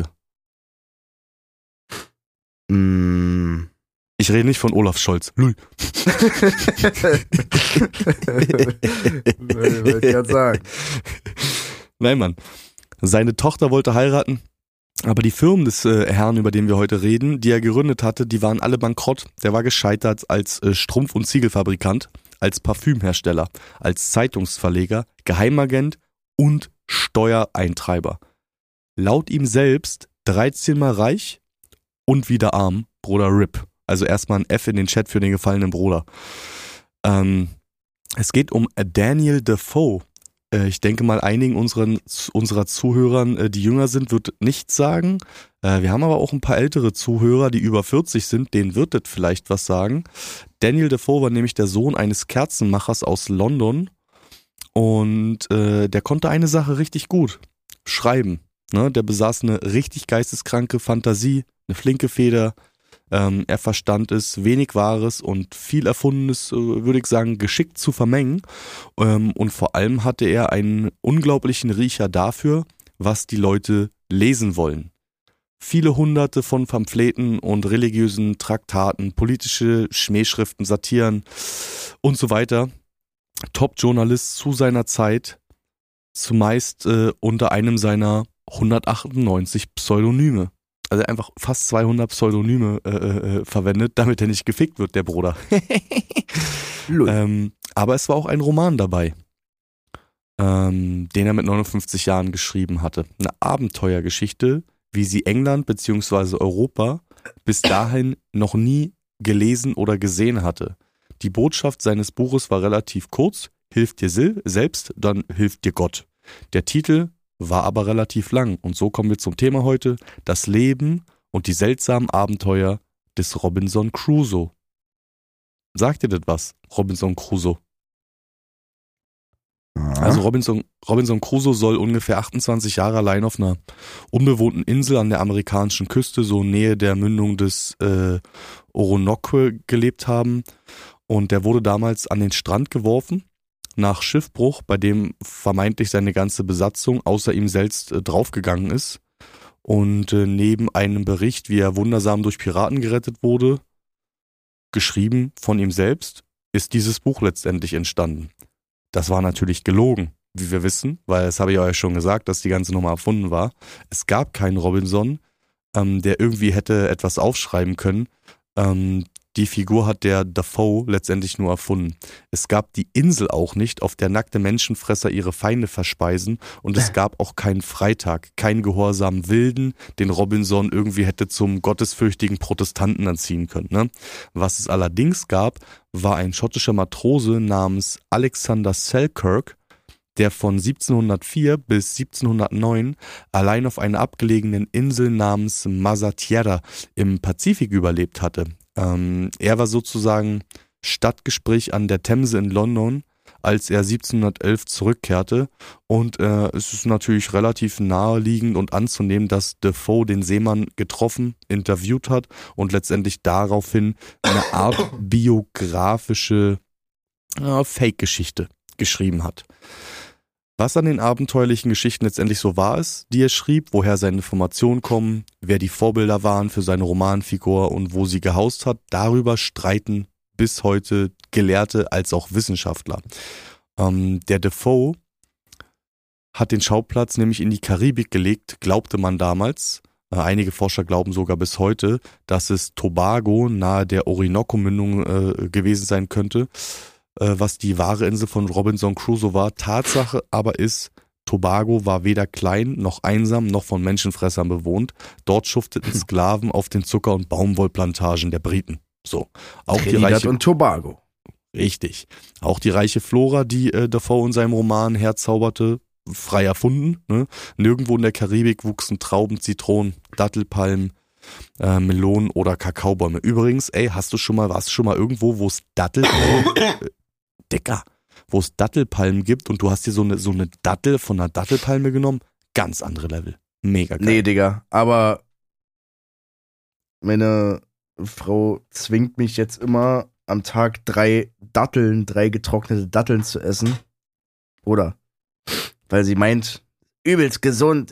Mm. Ich rede nicht von Olaf Scholz. Lull. Wollte ich gerade sagen. Nein, Mann. Seine Tochter wollte heiraten, aber die Firmen des äh, Herrn, über den wir heute reden, die er gegründet hatte, die waren alle bankrott. Der war gescheitert als äh, Strumpf- und Ziegelfabrikant, als Parfümhersteller, als Zeitungsverleger, Geheimagent und Steuereintreiber. Laut ihm selbst dreizehn Mal reich und wieder arm, Bruder Rip. Also erstmal ein F in den Chat für den gefallenen Bruder. Ähm, es geht um Daniel Defoe. Äh, ich denke mal, einigen unseren, unserer Zuhörern, äh, die jünger sind, wird nichts sagen. Äh, wir haben aber auch ein paar ältere Zuhörer, die über vierzig sind, denen wird das vielleicht was sagen. Daniel Defoe war nämlich der Sohn eines Kerzenmachers aus London und äh, der konnte eine Sache richtig gut: schreiben. Ne? Der besaß eine richtig geisteskranke Fantasie, eine flinke Feder. Ähm, er verstand es, wenig Wahres und viel Erfundenes, äh, würde ich sagen, geschickt zu vermengen. Ähm, und vor allem hatte er einen unglaublichen Riecher dafür, was die Leute lesen wollen. Viele hunderte von Pamphleten und religiösen Traktaten, politische Schmähschriften, Satiren und so weiter. Top-Journalist zu seiner Zeit, zumeist äh, unter einem seiner hundertachtundneunzig Pseudonyme. Also einfach fast zweihundert Pseudonyme äh, äh, verwendet, damit er nicht gefickt wird, der Bruder. ähm, aber es war auch ein Roman dabei, ähm, den er mit neunundfünfzig Jahren geschrieben hatte. Eine Abenteuergeschichte, wie sie England bzw. Europa bis dahin noch nie gelesen oder gesehen hatte. Die Botschaft seines Buches war relativ kurz: Hilf dir sil- selbst, dann hilft dir Gott. Der Titel war aber relativ lang und so kommen wir zum Thema heute: das Leben und die seltsamen Abenteuer des Robinson Crusoe. Sagt ihr das was, Robinson Crusoe? Also Robinson, Robinson Crusoe soll ungefähr achtundzwanzig Jahre allein auf einer unbewohnten Insel an der amerikanischen Küste, so Nähe der Mündung des äh, Orinoco, gelebt haben. Und der wurde damals an den Strand geworfen, nach Schiffbruch, bei dem vermeintlich seine ganze Besatzung außer ihm selbst äh, draufgegangen ist. Und äh, neben einem Bericht, wie er wundersam durch Piraten gerettet wurde, geschrieben von ihm selbst, ist dieses Buch letztendlich entstanden. Das war natürlich gelogen, wie wir wissen, weil das habe ich euch schon gesagt, dass die ganze Nummer erfunden war. Es gab keinen Robinson, ähm, der irgendwie hätte etwas aufschreiben können. Ähm, die Figur hat der Defoe letztendlich nur erfunden. Es gab die Insel auch nicht, auf der nackte Menschenfresser ihre Feinde verspeisen, und es gab auch keinen Freitag, keinen gehorsamen Wilden, den Robinson irgendwie hätte zum gottesfürchtigen Protestanten anziehen können. Ne? Was es allerdings gab, war ein schottischer Matrose namens Alexander Selkirk, der von siebzehnhundertvier bis siebzehnhundertneun allein auf einer abgelegenen Insel namens Mazatierra im Pazifik überlebt hatte. Ähm, er war sozusagen Stadtgespräch an der Themse in London, als er siebzehnhundertelf zurückkehrte. Und äh, es ist natürlich relativ naheliegend und anzunehmen, dass Defoe den Seemann getroffen, interviewt hat und letztendlich daraufhin eine Art biografische äh, Fake-Geschichte geschrieben hat. Was an den abenteuerlichen Geschichten letztendlich so wahr ist, die er schrieb, woher seine Informationen kommen, wer die Vorbilder waren für seine Romanfigur und wo sie gehaust hat, darüber streiten bis heute Gelehrte als auch Wissenschaftler. Ähm, der Defoe hat den Schauplatz nämlich in die Karibik gelegt, glaubte man damals. Äh, einige Forscher glauben sogar bis heute, dass es Tobago nahe der Orinoco-Mündung äh, gewesen sein könnte, was die wahre Insel von Robinson Crusoe war. Tatsache aber ist, Tobago war weder klein noch einsam noch von Menschenfressern bewohnt. Dort schufteten Sklaven auf den Zucker- und Baumwollplantagen der Briten. So, auch Trinidad die reiche und Tobago. Richtig. Auch die reiche Flora, die äh, Defoe in seinem Roman herzauberte, frei erfunden. Ne? Nirgendwo in der Karibik wuchsen Trauben, Zitronen, Dattelpalmen, Äh, Melonen oder Kakaobäume. Übrigens, ey, hast du schon mal, warst du schon mal irgendwo, wo es Dattelpalmen, äh, Dicker, wo es Dattelpalmen gibt und du hast dir so eine, so eine Dattel von einer Dattelpalme genommen? Ganz andere Level. Mega geil. Nee, Digga, aber meine Frau zwingt mich jetzt immer am Tag drei Datteln, drei getrocknete Datteln zu essen. Oder? Weil sie meint, übelst gesund.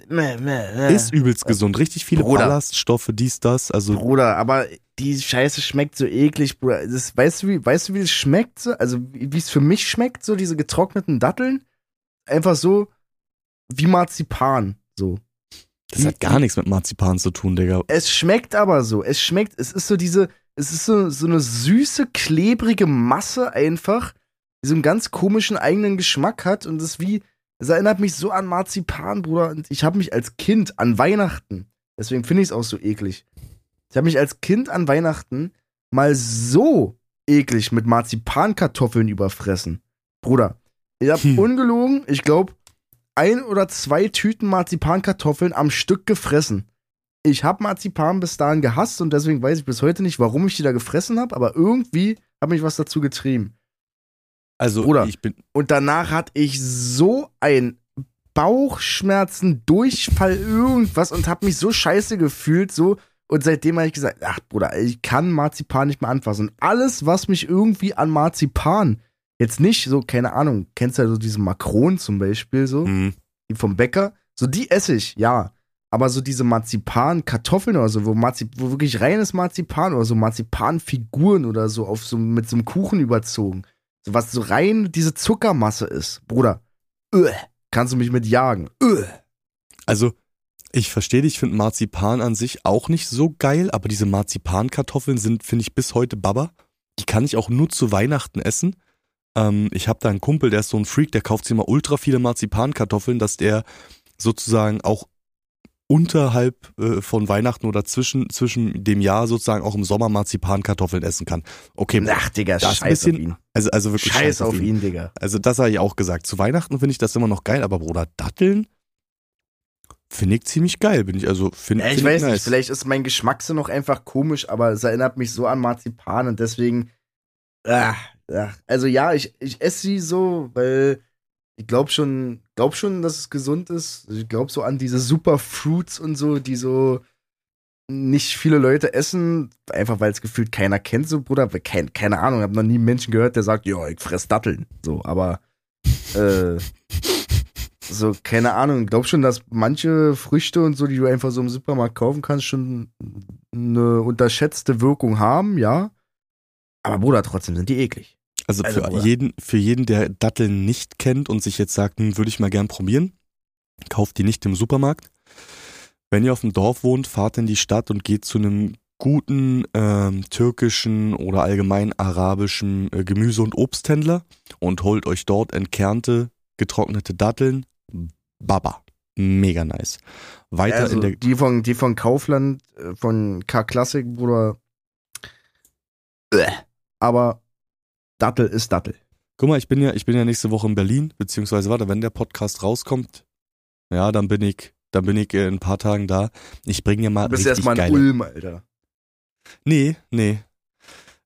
Ist übelst gesund. Richtig viele Bruder. Ballaststoffe, dies, das. Also Bruder, aber die Scheiße schmeckt so eklig, Bruder. Das, weißt du, wie, weißt du, wie es schmeckt? So? Also, wie es für mich schmeckt, so diese getrockneten Datteln? Einfach so wie Marzipan. So. das hat gar nichts mit Marzipan zu tun, Digga. Es schmeckt aber so. Es schmeckt, es ist so diese, es ist so, so eine süße, klebrige Masse einfach, die so einen ganz komischen eigenen Geschmack hat und das ist wie, es erinnert mich so an Marzipan, Bruder. Und ich habe mich als Kind an Weihnachten, deswegen finde ich es auch so eklig, ich habe mich als Kind an Weihnachten mal so eklig mit Marzipankartoffeln überfressen. Bruder, ich habe Hm. ungelogen, ich glaube, ein oder zwei Tüten Marzipankartoffeln am Stück gefressen. Ich habe Marzipan bis dahin gehasst und deswegen weiß ich bis heute nicht, warum ich die da gefressen habe, aber irgendwie hat mich was dazu getrieben. Also, Bruder. ich bin. Und danach hatte ich so ein Bauchschmerzen, Durchfall, irgendwas und habe mich so scheiße gefühlt, so. Und seitdem habe ich gesagt, ach Bruder, ich kann Marzipan nicht mehr anfassen. Und alles, was mich irgendwie an Marzipan, jetzt nicht so, keine Ahnung, kennst du ja so diese Makronen zum Beispiel, so, Hm. die vom Bäcker, so die esse ich, ja. Aber so diese Marzipan-Kartoffeln oder so, wo, Marzip wo wirklich reines Marzipan oder so Marzipanfiguren oder so auf so mit so einem Kuchen überzogen. So was so rein diese Zuckermasse ist, Bruder. Öh, kannst du mich mit jagen. Öh. Also, ich verstehe dich, ich finde Marzipan an sich auch nicht so geil, aber diese Marzipankartoffeln sind, finde ich, bis heute Baba. Die kann ich auch nur zu Weihnachten essen. Ähm, ich habe da einen Kumpel, der ist so ein Freak, der kauft sich immer ultra viele Marzipankartoffeln, dass der sozusagen auch unterhalb äh, von Weihnachten oder zwischen, zwischen dem Jahr sozusagen auch im Sommer Marzipankartoffeln essen kann. Okay, Ach, Digga, das scheiß bisschen- auf ihn. also, also wirklich Scheiß auf ihn, Digga. Also das habe ich auch gesagt. Zu Weihnachten finde ich das immer noch geil, aber Bruder, Datteln finde ich ziemlich geil. Bin ich also finde Ja, ich find weiß nice. nicht, vielleicht ist mein Geschmackssinn noch einfach komisch, aber es erinnert mich so an Marzipan und deswegen, ah, ach, also ja, ich, ich esse sie so, weil ich glaube schon, glaub schon, dass es gesund ist. Ich glaube so an diese Superfruits und so, die so nicht viele Leute essen, einfach weil es gefühlt keiner kennt, so, Bruder. Kein, keine Ahnung, ich habe noch nie einen Menschen gehört, der sagt, ja, ich fress Datteln. So, aber äh, so, keine Ahnung, ich glaube schon, dass manche Früchte und so, die du einfach so im Supermarkt kaufen kannst, schon eine unterschätzte Wirkung haben, ja. Aber Bruder, trotzdem sind die eklig. Also, Also, für Bruder. jeden, für jeden, der Datteln nicht kennt und sich jetzt sagt, hm, würde ich mal gern probieren, kauft die nicht im Supermarkt. Wenn ihr auf dem Dorf wohnt, fahrt in die Stadt und geht zu einem guten ähm, türkischen oder allgemein arabischen äh, Gemüse- und Obsthändler und holt euch dort entkernte, getrocknete Datteln. Baba. Mega nice. Weiter Also, in der. die von, die von Kaufland, äh, von K-Klassik, Bruder. Äh. Aber Dattel ist Dattel. Guck mal, ich bin ja, ich bin ja nächste Woche in Berlin, beziehungsweise warte, wenn der Podcast rauskommt, ja, dann bin ich, dann bin ich in ein paar Tagen da. Ich bringe dir mal Du bist richtig erstmal in geile. Ulm, Alter. Nee, nee.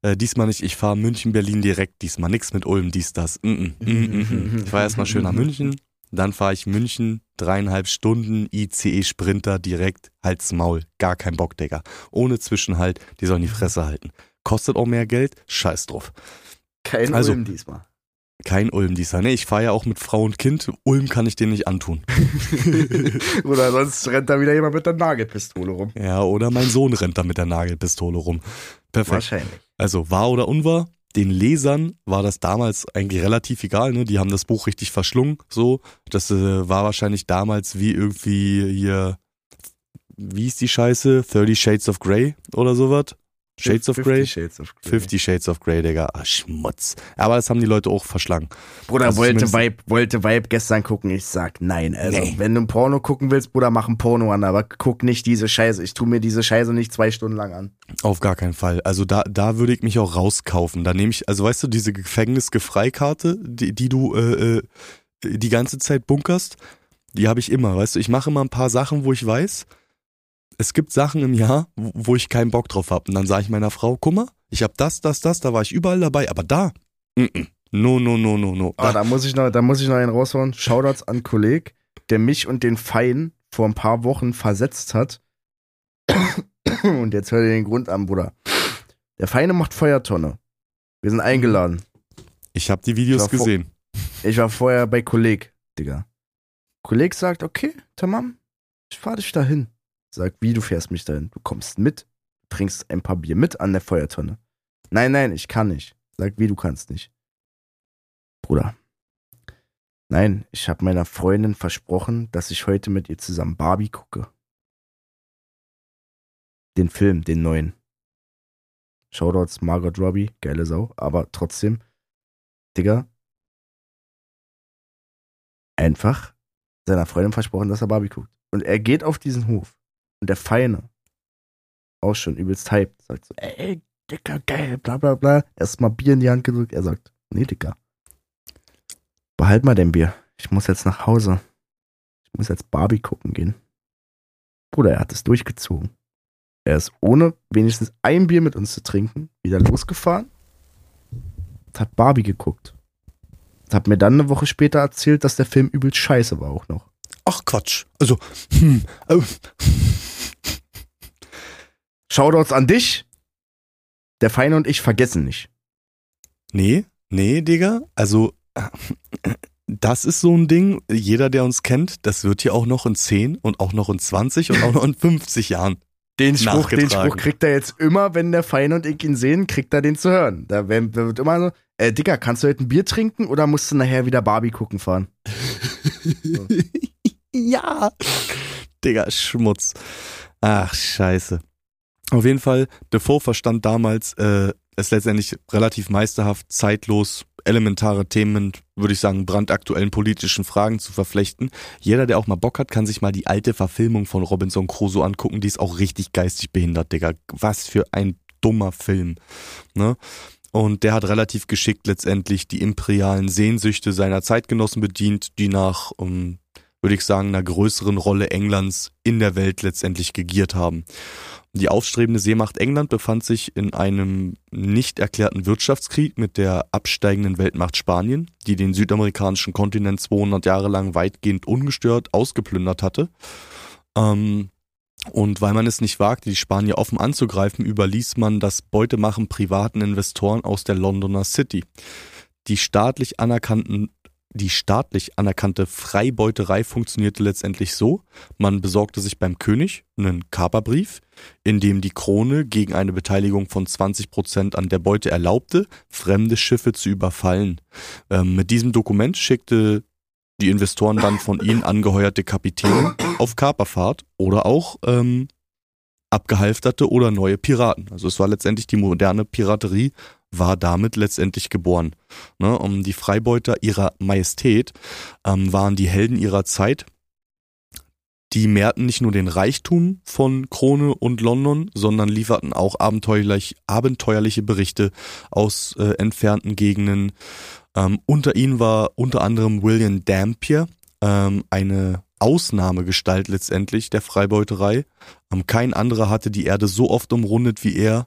Äh, diesmal nicht, ich fahre München-Berlin direkt, diesmal nichts mit Ulm, dies, das. Mm -mm, mm -mm. Ich fahre erstmal schön nach München, dann fahre ich München, dreieinhalb Stunden, I C E-Sprinter direkt, Hals Maul, gar kein Bock, Digga. Ohne Zwischenhalt, die sollen die Fresse halten. Kostet auch mehr Geld, scheiß drauf. Kein Also, Ulm diesmal. Kein Ulm diesmal. Nee, ich fahre ja auch mit Frau und Kind. Ulm kann ich denen nicht antun. Oder sonst rennt da wieder jemand mit der Nagelpistole rum. Ja, oder mein Sohn rennt da mit der Nagelpistole rum. Perfekt. Wahrscheinlich. Also wahr oder unwahr? Den Lesern war das damals eigentlich relativ egal, ne? Die haben das Buch richtig verschlungen, so. Das äh, war wahrscheinlich damals wie irgendwie hier, wie ist die Scheiße? thirty Shades of Grey oder sowas? Shades of Grey? Shades of Grey. fifty Shades of Grey, Digga. Ah, Schmutz. Aber das haben die Leute auch verschlagen. Bruder, Also wollte zumindest- Vibe, wollte Vibe gestern gucken. Ich sag nein. Also, Nee. wenn du ein Porno gucken willst, Bruder, mach ein Porno an. Aber guck nicht diese Scheiße. Ich tu mir diese Scheiße nicht zwei Stunden lang an. Auf gar keinen Fall. Also da, da würde ich mich auch rauskaufen. Da nehme ich, also weißt du, diese Gefängnisgefreikarte, die, die du äh, äh, die ganze Zeit bunkerst, die habe ich immer, weißt du. Ich mache immer ein paar Sachen, wo ich weiß, es gibt Sachen im Jahr, wo wo ich keinen Bock drauf habe. Und dann sage ich meiner Frau, guck mal, ich habe das, das, das, da war ich überall dabei, aber da, mm -mm. no, no, no, no, no. Ah, Da, da muss ich noch, da muss ich noch einen raushauen. Shoutouts an Kolleg, der mich und den Fein vor ein paar Wochen versetzt hat. Und jetzt hör dir den Grund an, Bruder. Der Feine macht Feuertonne. Wir sind eingeladen. ich habe die Videos Ich war vor- gesehen. Ich war vorher bei Kolleg, Digga. Kolleg sagt, okay, Tamam, ich fahr dich dahin. Sagt, wie, du fährst mich dahin? Du kommst mit, trinkst ein paar Bier mit an der Feuertonne. Nein, nein, ich kann nicht. Sagt, wie, du kannst nicht? Bruder. Nein, ich habe meiner Freundin versprochen, dass ich heute mit ihr zusammen Barbie gucke. Den Film, den neuen. Shoutouts Margot Robbie, geile Sau, aber trotzdem, Digga, einfach seiner Freundin versprochen, dass er Barbie guckt. Und er geht auf diesen Hof. Und der Feine, auch schon übelst hyped, sagt so, ey, Dicker, geil, bla bla bla. Erstmal Bier in die Hand gedrückt. Er sagt, nee, Dicker, behalt mal dein Bier. Ich muss jetzt nach Hause. Ich muss jetzt Barbie gucken gehen. Bruder, er hat es durchgezogen. Er ist ohne wenigstens ein Bier mit uns zu trinken wieder losgefahren und hat Barbie geguckt. Hat mir dann eine Woche später erzählt, dass der Film übelst scheiße war auch noch. Ach Quatsch. Also, hm, äh, Shoutouts an dich. Der Feine und ich vergessen nicht. nee, nee, Digga. Also, das ist so ein Ding, jeder, der uns kennt, das wird hier auch noch in zehn und auch noch in zwanzig und auch noch in fünfzig Jahren. Den Spruch, den nachgetragen. Spruch kriegt er jetzt immer, wenn der Feine und ich ihn sehen, kriegt er den zu hören. Da wird wird immer so, äh, Digga, kannst du heute ein Bier trinken oder musst du nachher wieder Barbie gucken fahren? So. Ja. Digga, Schmutz. Ach, scheiße. Auf jeden Fall, Defoe verstand damals, äh, es letztendlich relativ meisterhaft, zeitlos, elementare Themen, würde ich sagen, brandaktuellen politischen Fragen zu verflechten. Jeder, der auch mal Bock hat, kann sich mal die alte Verfilmung von Robinson Crusoe angucken. Die ist auch richtig geistig behindert, Digga. Was für ein dummer Film. Ne? Und der hat relativ geschickt letztendlich die imperialen Sehnsüchte seiner Zeitgenossen bedient, die nach, um, würde ich sagen, einer größeren Rolle Englands in der Welt letztendlich gegiert haben. Die aufstrebende Seemacht England befand sich in einem nicht erklärten Wirtschaftskrieg mit der absteigenden Weltmacht Spanien, die den südamerikanischen Kontinent zweihundert Jahre lang weitgehend ungestört ausgeplündert hatte. Ähm, und weil man es nicht wagte, die Spanier offen anzugreifen, überließ man das Beutemachen privaten Investoren aus der Londoner City. Die staatlich anerkannten Die staatlich anerkannte Freibeuterei funktionierte letztendlich so: Man besorgte sich beim König einen Kaperbrief, in dem die Krone gegen eine Beteiligung von zwanzig Prozent an der Beute erlaubte, fremde Schiffe zu überfallen. Ähm, mit diesem Dokument schickte die Investoren dann von ihnen angeheuerte Kapitäne auf Kaperfahrt oder auch ähm, abgehalfterte oder neue Piraten. Also es war letztendlich die moderne Piraterie, war damit letztendlich geboren. Ne, um die Freibeuter ihrer Majestät ähm, waren die Helden ihrer Zeit. Die mehrten nicht nur den Reichtum von Krone und London, sondern lieferten auch abenteuerlich, abenteuerliche Berichte aus äh, entfernten Gegenden. Ähm, unter ihnen war unter anderem William Dampier, ähm, eine Ausnahmegestalt letztendlich der Freibeuterei. Ähm, kein anderer hatte die Erde so oft umrundet wie er.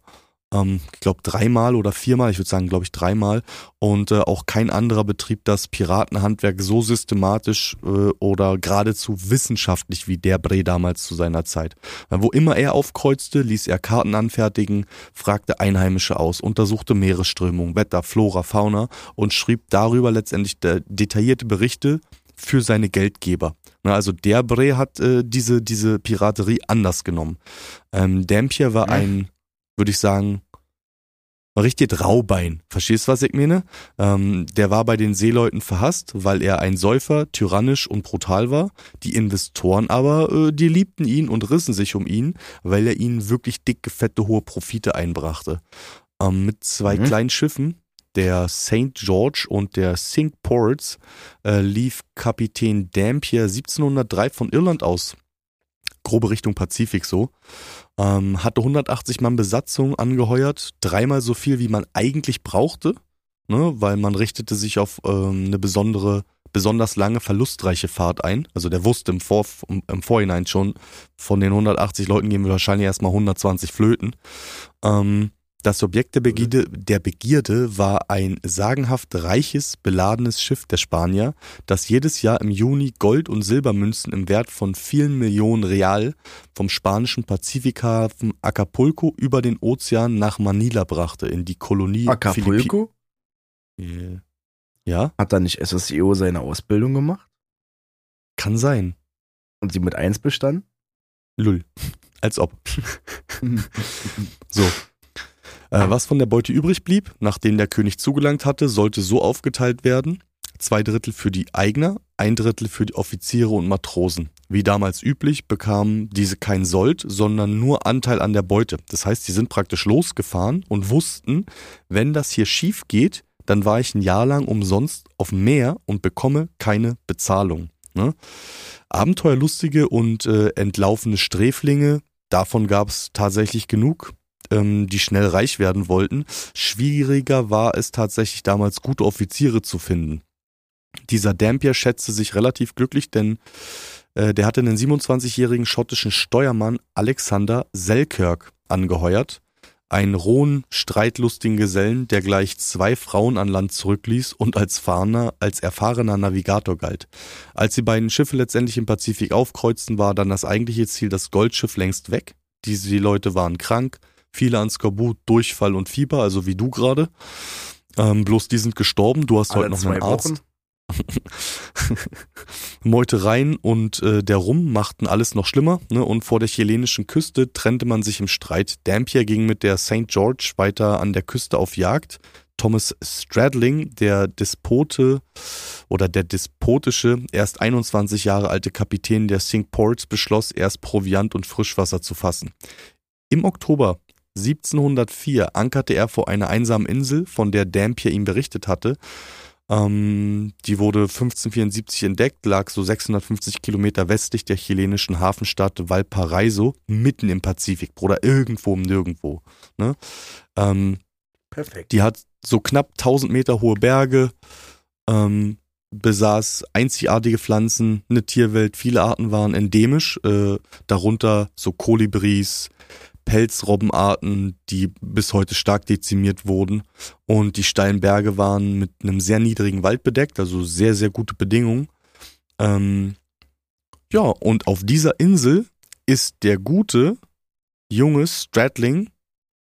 Ähm, ich glaube dreimal oder viermal, ich würde sagen, glaube ich dreimal. Und äh, auch kein anderer betrieb das Piratenhandwerk so systematisch äh, oder geradezu wissenschaftlich wie der Bre damals zu seiner Zeit. Äh, wo immer er aufkreuzte, ließ er Karten anfertigen, fragte Einheimische aus, untersuchte Meeresströmung, Wetter, Flora, Fauna und schrieb darüber letztendlich de- detaillierte Berichte für seine Geldgeber. Na, also der Bre hat äh, diese, diese Piraterie anders genommen. Ähm, Dampier war Ja. ein, würde ich sagen, ein richtig Raubein. Verstehst du, was ich meine? Ähm, der war bei den Seeleuten verhasst, weil er ein Säufer, tyrannisch und brutal war. Die Investoren aber, äh, die liebten ihn und rissen sich um ihn, weil er ihnen wirklich dicke, fette, hohe Profite einbrachte. Ähm, mit zwei Mhm. kleinen Schiffen, der Saint George und der Cinque Ports, äh, lief Kapitän Dampier siebzehnhundertdrei von Irland aus. Grobe Richtung Pazifik so. Ähm, hatte hundertachtzig Mann Besatzung angeheuert, dreimal so viel, wie man eigentlich brauchte, ne, weil man richtete sich auf ähm, eine besondere, besonders lange, verlustreiche Fahrt ein. Also der wusste im, Vor im Vorhinein schon, von den hundertachtzig Leuten gehen wir wahrscheinlich erstmal hundertzwanzig flöten. Ähm, Das Objekt der Begierde, der Begierde war ein sagenhaft reiches, beladenes Schiff der Spanier, das jedes Jahr im Juni Gold- und Silbermünzen im Wert von vielen Millionen Real vom spanischen Pazifikhafen Acapulco über den Ozean nach Manila brachte, in die Kolonie Acapulco? Philippi- Ja, Hat da nicht S S E O seine Ausbildung gemacht kann sein. und sie mit eins bestanden? Lull. Als ob. So. Äh, was von der Beute übrig blieb, nachdem der König zugelangt hatte, sollte so aufgeteilt werden: Zwei Drittel für die Eigner, ein Drittel für die Offiziere und Matrosen. Wie damals üblich bekamen diese kein Sold, sondern nur Anteil an der Beute. Das heißt, sie sind praktisch losgefahren und wussten, wenn das hier schief geht, dann war ich ein Jahr lang umsonst auf dem Meer und bekomme keine Bezahlung. Ne? Abenteuerlustige und äh, entlaufene Sträflinge, davon gab es tatsächlich genug, ähm, die schnell reich werden wollten. Schwieriger war es tatsächlich damals, gute Offiziere zu finden. Dieser Dampier schätzte sich relativ glücklich, denn äh, der hatte einen siebenundzwanzigjährigen schottischen Steuermann Alexander Selkirk angeheuert. Einen rohen, streitlustigen Gesellen, der gleich zwei Frauen an Land zurückließ und als Fahner, als erfahrener Navigator galt. Als die beiden Schiffe letztendlich im Pazifik aufkreuzten, war dann das eigentliche Ziel, das Goldschiff, längst weg. Diese die Leute waren krank, viele an Skorbut, Durchfall und Fieber, also wie du gerade. Ähm, bloß die sind gestorben, du hast Alle heute noch zwei einen Arzt. Wochen? Meutereien und äh, der Rum machten alles noch schlimmer, ne? Und vor der chilenischen Küste trennte man sich im Streit. Dampier ging mit der Saint George weiter an der Küste auf Jagd. Thomas Stradling, der Despote oder der despotische, erst einundzwanzig Jahre alte Kapitän der Cinque Ports, beschloss, erst Proviant und Frischwasser zu fassen. Im Oktober siebzehnhundertvier ankerte er vor einer einsamen Insel, von der Dampier ihm berichtet hatte. Ähm, die wurde fünfzehnhundertvierundsiebzig entdeckt, lag so sechshundertfünfzig Kilometer westlich der chilenischen Hafenstadt Valparaiso, mitten im Pazifik, Bruder, irgendwo im Nirgendwo. Ne? Ähm, Perfekt. die hat so knapp tausend Meter hohe Berge, ähm, besaß einzigartige Pflanzen, eine Tierwelt, viele Arten waren endemisch, äh, darunter so Kolibris, Pelzrobbenarten, die bis heute stark dezimiert wurden, und die steilen Berge waren mit einem sehr niedrigen Wald bedeckt, also sehr, sehr gute Bedingungen. Ähm, ja, und auf dieser Insel ist der gute, junge Stradling,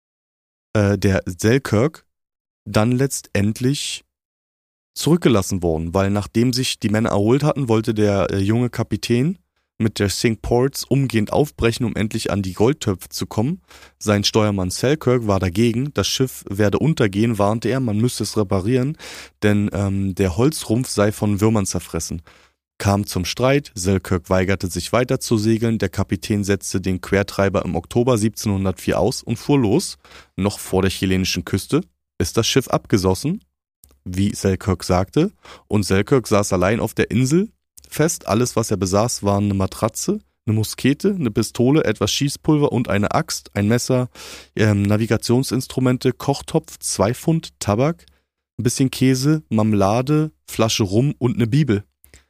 äh, der Selkirk, dann letztendlich zurückgelassen worden, weil nachdem sich die Männer erholt hatten, wollte der äh, junge Kapitän mit der Cinque Ports umgehend aufbrechen, um endlich an die Goldtöpfe zu kommen. Sein Steuermann Selkirk war dagegen, das Schiff werde untergehen, warnte er, man müsste es reparieren, denn ähm, der Holzrumpf sei von Würmern zerfressen. Kam zum Streit, Selkirk weigerte sich weiter zu segeln, der Kapitän setzte den Quertreiber im Oktober siebzehnhundertvier aus und fuhr los. Noch vor der chilenischen Küste ist das Schiff abgesossen, wie Selkirk sagte, und Selkirk saß allein auf der Insel fest. Alles, was er besaß, waren eine Matratze, eine Muskete, eine Pistole, etwas Schießpulver und eine Axt, ein Messer, ähm, Navigationsinstrumente, Kochtopf, zwei Pfund Tabak, ein bisschen Käse, Marmelade, Flasche Rum und eine Bibel.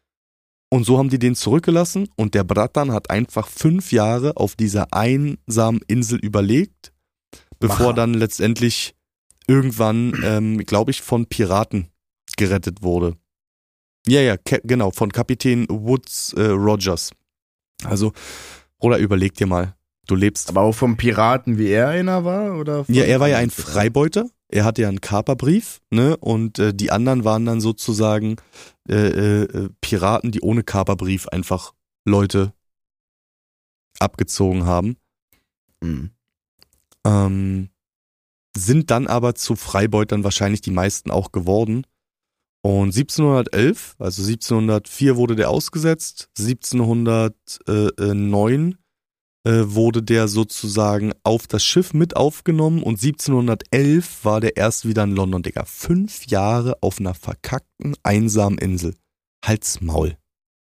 Und so haben die den zurückgelassen und der Bratan hat einfach fünf Jahre auf dieser einsamen Insel überlegt, bevor Macher. dann letztendlich irgendwann, ähm, glaube ich, von Piraten gerettet wurde. Ja, ja, Ka- genau, von Kapitän Woods äh, Rogers. Also, Bruder, überleg dir mal, du lebst. Aber auch vom Piraten, wie er einer war? Oder von Ja, er war ja ein anderen Piraten? Freibeuter. Er hatte ja einen Kaperbrief, ne? Und äh, die anderen waren dann sozusagen äh, äh, Piraten, die ohne Kaperbrief einfach Leute abgezogen haben. Mhm. Ähm, sind dann aber zu Freibeutern wahrscheinlich die meisten auch geworden. Und siebzehnhundertelf, also siebzehnhundertvier wurde der ausgesetzt, siebzehnhundertneun äh, wurde der sozusagen auf das Schiff mit aufgenommen und siebzehnhundertelf war der erst wieder in London, Digga. Fünf Jahre auf einer verkackten, einsamen Insel. Halt's Maul.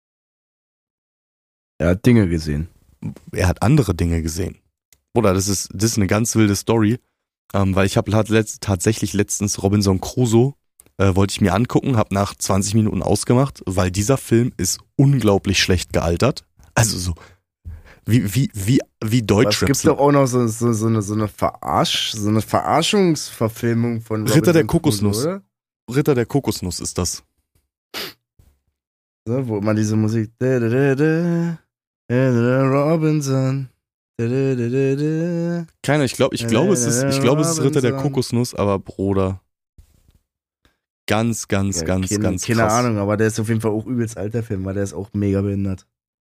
Er hat Dinge gesehen. Er hat andere Dinge gesehen. Oder das ist, das ist eine ganz wilde Story, ähm, weil ich habe letzt, tatsächlich letztens Robinson Crusoe äh, wollte ich mir angucken, habe nach zwanzig Minuten ausgemacht, weil dieser Film ist unglaublich schlecht gealtert. Also so wie wie wie wie Aber Deutsch. es gibt doch auch noch so, so, so, eine, so eine Verarsch, so eine Verarschungsverfilmung von Ritter der Robinson Kokosnuss. Crusoe, oder? Ritter der Kokosnuss ist das. So, wo man diese Musik. Da, da, da, da, da, da, Robinson. Da, da, da, da, da. Keiner, ich glaube, ich glaube, es ist, ich glaube, es ist Ritter der Robinson. Kokosnuss, aber Bruder. Ganz, ganz, Ja, ganz, keine, ganz keine krass. Ahnung, aber der ist auf jeden Fall auch übelst alter Film, weil der ist auch mega behindert.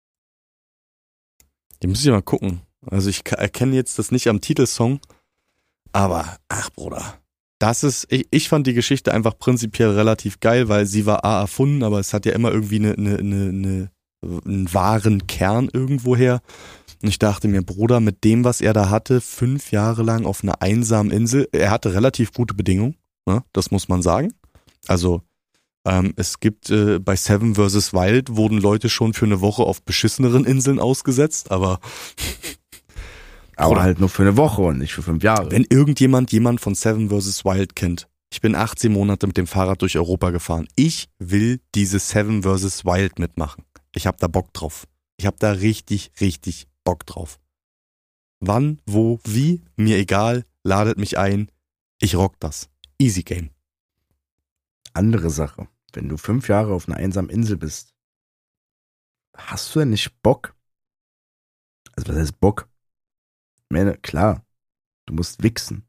Die muss ich mal gucken. Also ich ka- erkenne jetzt das nicht am Titelsong, aber ach Bruder, das ist, ich, ich fand die Geschichte einfach prinzipiell relativ geil, weil sie war A erfunden, aber es hat ja immer irgendwie eine, eine, eine, eine, einen wahren Kern irgendwoher. Und ich dachte mir, Bruder, mit dem, was er da hatte, fünf Jahre lang auf einer einsamen Insel, er hatte relativ gute Bedingungen, ne? Das muss man sagen. Also Ähm, es gibt äh, bei Seven versus. Wild wurden Leute schon für eine Woche auf beschisseneren Inseln ausgesetzt, aber Aber Oder- halt nur für eine Woche und nicht für fünf Jahre. wenn irgendjemand jemand von Seven versus. Wild kennt, ich bin achtzehn Monate mit dem Fahrrad durch Europa gefahren. Ich will diese Seven versus. Wild mitmachen. Ich hab da Bock drauf. Ich hab da richtig, richtig Bock drauf. Wann, wo, wie, mir egal, ladet mich ein. Ich rock das. Easy Game. Andere Sache. Wenn du fünf Jahre auf einer einsamen Insel bist, hast du denn nicht Bock? Also was heißt Bock? Ich meine, klar, du musst wichsen.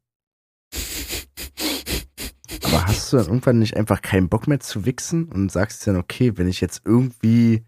Aber hast du dann irgendwann nicht einfach keinen Bock mehr zu wichsen und sagst dann, okay, wenn ich jetzt irgendwie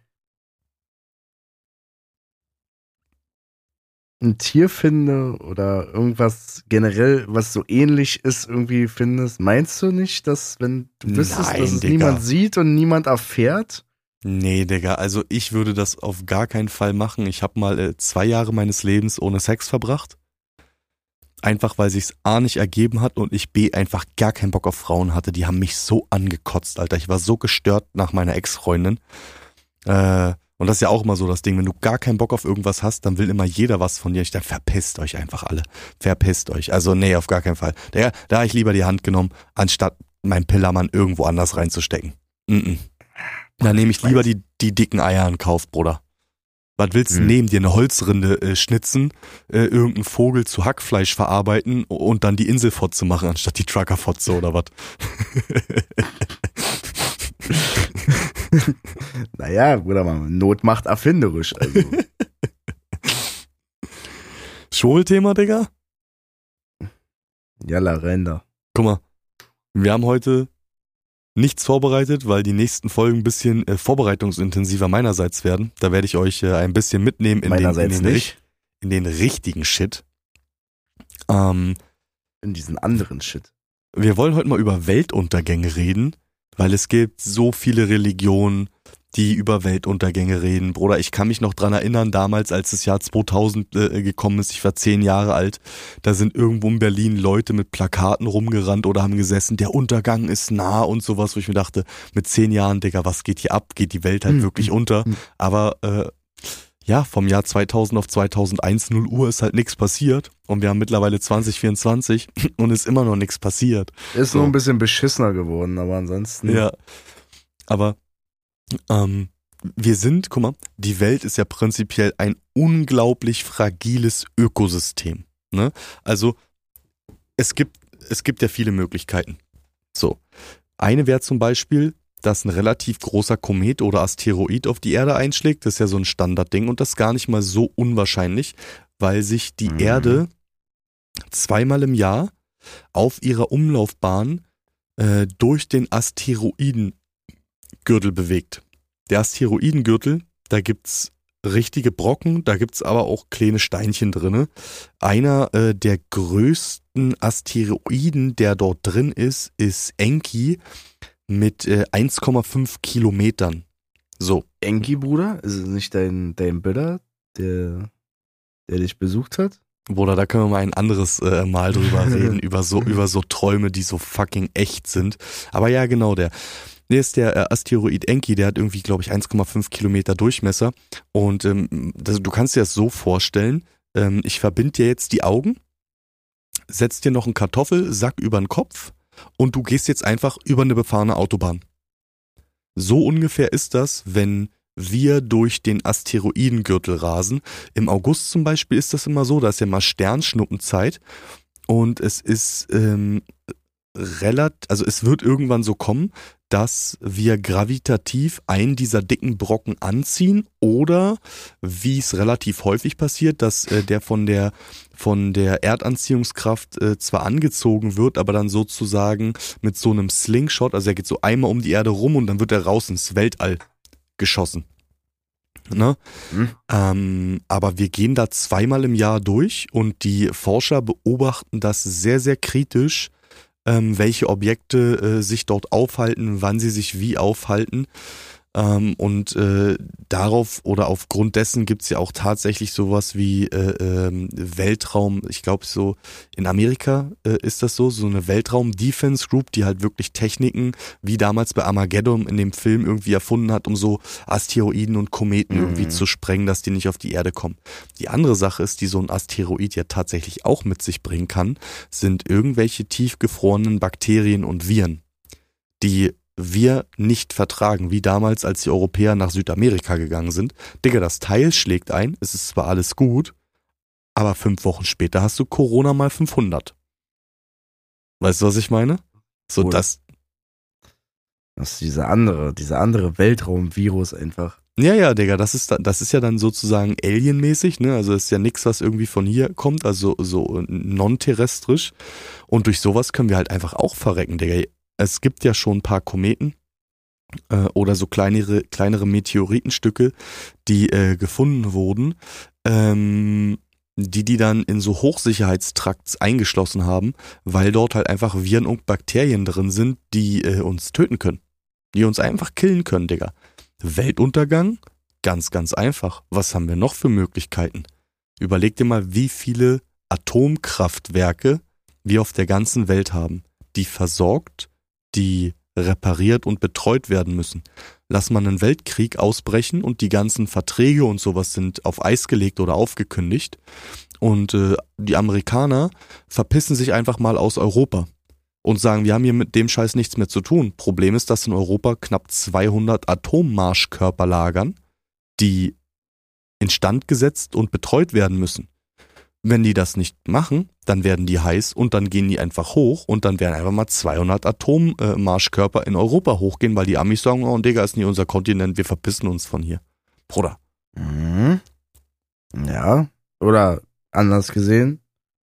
ein Tier finde oder irgendwas generell, was so ähnlich ist, irgendwie findest, meinst du nicht, dass wenn du wüsstest, Nein, dass es Digga. niemand sieht und niemand erfährt? Nee, Digga, also ich würde das auf gar keinen Fall machen. Ich habe mal äh, zwei Jahre meines Lebens ohne Sex verbracht. Einfach weil sich's A nicht ergeben hat und ich B einfach gar keinen Bock auf Frauen hatte. Die haben mich so angekotzt, Alter. Ich war so gestört nach meiner Ex-Freundin. Äh, und das ist ja auch immer so das Ding, wenn du gar keinen Bock auf irgendwas hast, dann will immer jeder was von dir. Ich dachte, verpisst euch einfach alle. Verpisst euch. Also nee, auf gar keinen Fall. Digga, da habe ich lieber die Hand genommen, anstatt meinen Pillermann irgendwo anders reinzustecken. Mm-mm. Da nehme ich lieber die, die dicken Eier in Kauf, Bruder. Was willst du Hm. nehmen? Dir eine Holzrinde äh, schnitzen, äh, irgendeinen Vogel zu Hackfleisch verarbeiten und dann die Inselfotze machen, anstatt die Truckerfotze oder was? Naja, Bruder, Mann, Not macht erfinderisch. Also. Schulthema, Digga? Jalla, Ränder. Guck mal, wir haben heute nichts vorbereitet, weil die nächsten Folgen ein bisschen äh, vorbereitungsintensiver meinerseits werden. Da werde ich euch äh, ein bisschen mitnehmen in den, in, Meinerseits den, nicht. ri- in den richtigen Shit. Ähm, In diesen anderen Shit. wir wollen heute mal über Weltuntergänge reden, weil es gibt so viele Religionen, die über Weltuntergänge reden. Bruder, ich kann mich noch dran erinnern, damals, als das Jahr zweitausend äh, gekommen ist, ich war zehn Jahre alt, da sind irgendwo in Berlin Leute mit Plakaten rumgerannt oder haben gesessen, der Untergang ist nah und sowas, wo ich mir dachte, mit zehn Jahren, Digga, was geht hier ab? Geht die Welt halt Hm, wirklich hm, unter? hm. Aber äh, ja, vom Jahr zweitausend auf zweitausendeins, null Uhr ist halt nichts passiert und wir haben mittlerweile zwanzig vierundzwanzig und ist immer noch nichts passiert. Ist So. nur ein bisschen beschissener geworden, aber ansonsten. Ja, aber ähm, wir sind, guck mal, die Welt ist ja prinzipiell ein unglaublich fragiles Ökosystem. Ne? Also es gibt, es gibt ja viele Möglichkeiten. So. Eine wäre zum Beispiel, dass ein relativ großer Komet oder Asteroid auf die Erde einschlägt. Das ist ja so ein Standardding und das ist gar nicht mal so unwahrscheinlich, weil sich die Mhm. Erde zweimal im Jahr auf ihrer Umlaufbahn äh, durch den Asteroidengürtel bewegt. Der Asteroidengürtel, da gibt's richtige Brocken, da gibt's aber auch kleine Steinchen drinne. Einer äh, der größten Asteroiden, der dort drin ist, ist Enki mit äh, eins Komma fünf Kilometern. So. Enki, Bruder? Ist es nicht dein, dein Bruder, der, der dich besucht hat? Bruder, da können wir mal ein anderes äh, Mal drüber reden, über so, über so Träume, die so fucking echt sind. Aber ja, genau, der. Der ist der äh, Asteroid Enki, der hat irgendwie, glaube ich, eins Komma fünf Kilometer Durchmesser. Und ähm, das, du kannst dir das so vorstellen, ähm, ich verbinde dir jetzt die Augen, setz dir noch einen Kartoffelsack über den Kopf und du gehst jetzt einfach über eine befahrene Autobahn. So ungefähr ist das, wenn wir durch den Asteroidengürtel rasen. Im August zum Beispiel ist das immer so, da ist ja mal Sternschnuppenzeit und es ist ähm, relativ, also es wird irgendwann so kommen, dass wir gravitativ einen dieser dicken Brocken anziehen oder, wie es relativ häufig passiert, dass äh, der von der von der Erdanziehungskraft äh, zwar angezogen wird, aber dann sozusagen mit so einem Slingshot, also er geht so einmal um die Erde rum und dann wird er raus ins Weltall geschossen. Ne? Hm. Ähm, aber wir gehen da zweimal im Jahr durch und die Forscher beobachten das sehr, sehr kritisch, ähm, welche Objekte äh, sich dort aufhalten, wann sie sich wie aufhalten. Ähm, und äh, darauf oder aufgrund dessen gibt's ja auch tatsächlich sowas wie äh, ähm, Weltraum, ich glaube so in Amerika äh, ist das so, so eine Weltraum-Defense Group, die halt wirklich Techniken, wie damals bei Armageddon in dem Film irgendwie erfunden hat, um so Asteroiden und Kometen Mhm. irgendwie zu sprengen, dass die nicht auf die Erde kommen. Die andere Sache ist, die so ein Asteroid ja tatsächlich auch mit sich bringen kann, sind irgendwelche tiefgefrorenen Bakterien und Viren, die wir nicht vertragen, wie damals, als die Europäer nach Südamerika gegangen sind. Digga, das Teil schlägt ein, es ist zwar alles gut, aber fünf Wochen später hast du Corona mal fünfhundert. Weißt du, was ich meine? So, Oder- das, Das ist diese andere, diese andere Weltraumvirus einfach. ja, ja, Digga, das ist, da- das ist ja dann sozusagen alienmäßig, ne? Also ist ja nichts, was irgendwie von hier kommt, also so non-terrestrisch. Und durch sowas können wir halt einfach auch verrecken, Digga. Es gibt ja schon ein paar Kometen äh, oder so kleinere, kleinere Meteoritenstücke, die äh, gefunden wurden, ähm, die die dann in so Hochsicherheitstrakts eingeschlossen haben, weil dort halt einfach Viren und Bakterien drin sind, die äh, uns töten können. Die uns einfach killen können, Digga. Weltuntergang? Ganz, ganz einfach. Was haben wir noch für Möglichkeiten? Überleg dir mal, wie viele Atomkraftwerke wir auf der ganzen Welt haben, die versorgt, die repariert und betreut werden müssen. Lass mal einen Weltkrieg ausbrechen und die ganzen Verträge und sowas sind auf Eis gelegt oder aufgekündigt und äh, die Amerikaner verpissen sich einfach mal aus Europa und sagen, wir haben hier mit dem Scheiß nichts mehr zu tun. Problem ist, dass in Europa knapp zweihundert Atommarschkörper lagern, die instand gesetzt und betreut werden müssen. Wenn die das nicht machen, dann werden die heiß und dann gehen die einfach hoch und dann werden einfach mal zweihundert Atommarschkörper in Europa hochgehen, weil die Amis sagen, oh Digga, ist nicht unser Kontinent, wir verpissen uns von hier. Bruder. Mhm. Ja. Oder anders gesehen.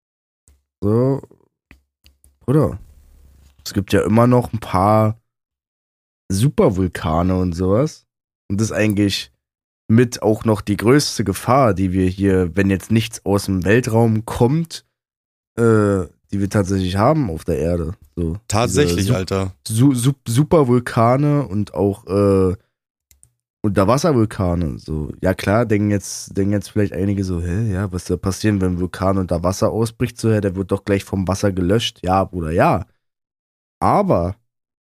So. Oder? Es gibt ja immer noch ein paar Supervulkane und sowas. Und das ist eigentlich mit auch noch die größte Gefahr, die wir hier, wenn jetzt nichts aus dem Weltraum kommt, äh, die wir tatsächlich haben auf der Erde. So, Tatsächlich, diese Alter. Su Su Supervulkane und auch äh, Unterwasservulkane. So, ja klar, denken jetzt, denken jetzt vielleicht einige so, hä, ja, was soll passieren, wenn ein Vulkan unter Wasser ausbricht? So, ja, der wird doch gleich vom Wasser gelöscht. Ja, Bruder, ja. Aber,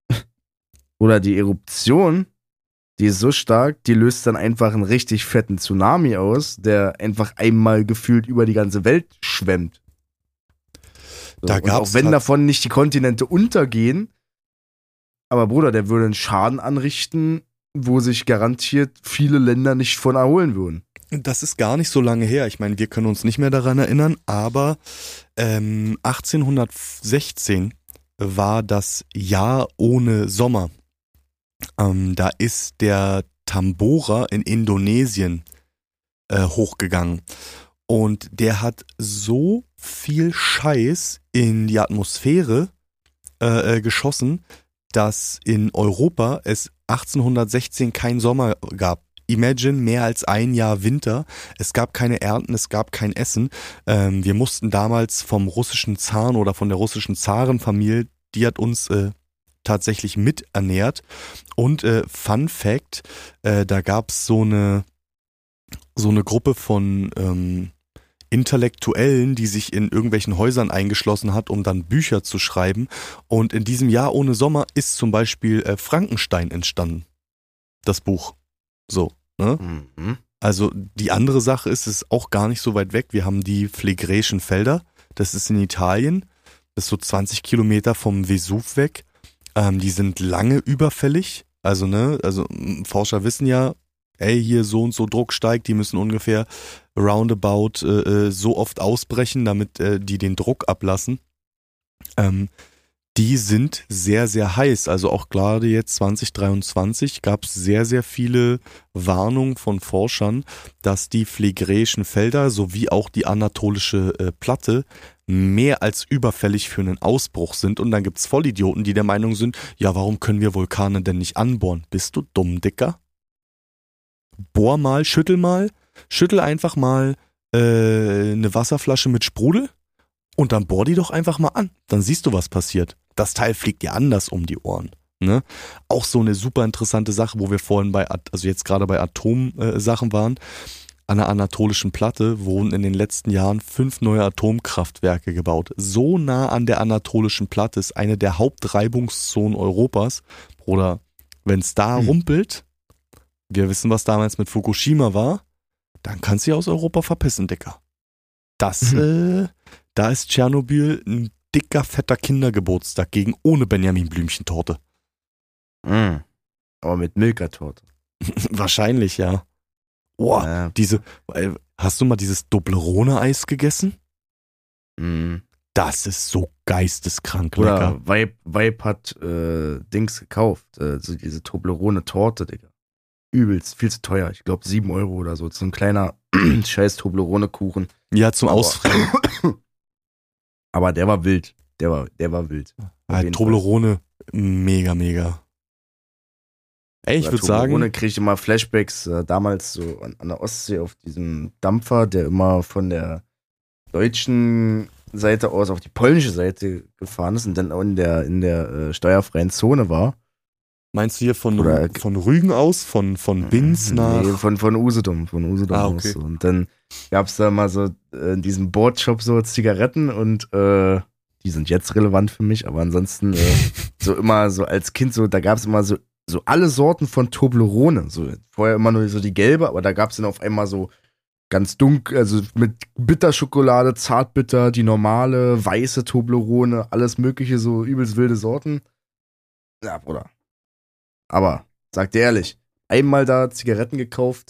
oder die Eruption, die ist so stark, die löst dann einfach einen richtig fetten Tsunami aus, der einfach einmal gefühlt über die ganze Welt schwemmt. So, Da und gab's auch wenn tat- davon nicht die Kontinente untergehen, aber Bruder, der würde einen Schaden anrichten, wo sich garantiert viele Länder nicht von erholen würden. Das ist gar nicht so lange her. Ich meine, wir können uns nicht mehr daran erinnern, aber ähm, achtzehnhundertsechzehn war das Jahr ohne Sommer. Ähm, da ist der Tambora in Indonesien äh, hochgegangen. Und der hat so viel Scheiß in die Atmosphäre äh, geschossen, dass in Europa es achtzehnhundertsechzehn keinen Sommer gab. Imagine, mehr als ein Jahr Winter. Es gab keine Ernten, es gab kein Essen. Ähm, wir mussten damals vom russischen Zaren oder von der russischen Zarenfamilie, die hat uns äh, tatsächlich miternährt. Und äh, Fun Fact, äh, da gab es so eine, so eine Gruppe von ähm, Intellektuellen, die sich in irgendwelchen Häusern eingeschlossen hat, um dann Bücher zu schreiben. Und in diesem Jahr ohne Sommer ist zum Beispiel äh, Frankenstein entstanden. Das Buch. So, ne? Mhm. Also die andere Sache ist, es ist auch gar nicht so weit weg. Wir haben die Phlegräischen Felder. Das ist in Italien. Das ist so zwanzig Kilometer vom Vesuv weg. Ähm, die sind lange überfällig. Also, ne, also m, Forscher wissen ja, ey, hier so und so Druck steigt, die müssen ungefähr roundabout äh, so oft ausbrechen, damit äh, die den Druck ablassen. Ähm, die sind sehr, sehr heiß. Also auch gerade jetzt zwanzig dreiundzwanzig gab es sehr, sehr viele Warnungen von Forschern, dass die Phlegräischen Felder sowie auch die anatolische äh, Platte mehr als überfällig für einen Ausbruch sind. Und dann gibt's Vollidioten, die der Meinung sind, ja, warum können wir Vulkane denn nicht anbohren? Bist du dumm, Dicker? Bohr mal, schüttel mal, schüttel einfach mal äh, eine Wasserflasche mit Sprudel und dann bohr die doch einfach mal an. Dann siehst du, was passiert. Das Teil fliegt dir anders um die Ohren. Ne? Auch so eine super interessante Sache, wo wir vorhin bei, also jetzt gerade bei Atomsachen äh, waren. An der anatolischen Platte wurden in den letzten Jahren fünf neue Atomkraftwerke gebaut. So nah an der anatolischen Platte ist eine der Hauptreibungszonen Europas. Oder wenn es da hm. rumpelt, wir wissen, was damals mit Fukushima war, dann kannst du dich aus Europa verpissen, Dicker. Das, mhm. äh, da ist Tschernobyl ein dicker, fetter Kindergeburtstag gegen ohne Benjamin Blümchen-Torte. Mhm. Aber mit Milka-Torte. Wahrscheinlich, ja. Boah, ja. diese, hast du mal dieses Toblerone-Eis gegessen? Mhm. Das ist so geisteskrank Oder lecker. Vibe, Vibe hat äh, Dings gekauft, äh, so diese Toblerone-Torte, Digga. Übelst, viel zu teuer. Ich glaube sieben Euro oder so. So ein kleiner scheiß Toblerone-Kuchen. Ja, zum Ausfrieren. Aber der war wild. Der war, der war wild. Ja, Toblerone, mega, mega. Ey, ich würde sagen. Toblerone kriege ich immer Flashbacks, äh, damals so an, an der Ostsee auf diesem Dampfer, der immer von der deutschen Seite aus auf die polnische Seite gefahren ist und dann auch in der, in der äh, steuerfreien Zone war. Meinst du hier von, Oder, von Rügen aus? Von, von Binz nach? Nee, von, von Usedom. Von Usedom ah, okay. aus. Und dann gab es da mal so äh, in diesem Boardshop so Zigaretten und äh, die sind jetzt relevant für mich, aber ansonsten äh, so immer so als Kind so, da gab es immer so, so alle Sorten von Toblerone. So, vorher immer nur so die gelbe, aber da gab es dann auf einmal so ganz dunkel, also mit Bitterschokolade, Zartbitter, die normale, weiße Toblerone, alles mögliche, so übelst wilde Sorten. Ja, Bruder. Aber, sag dir ehrlich, einmal da Zigaretten gekauft,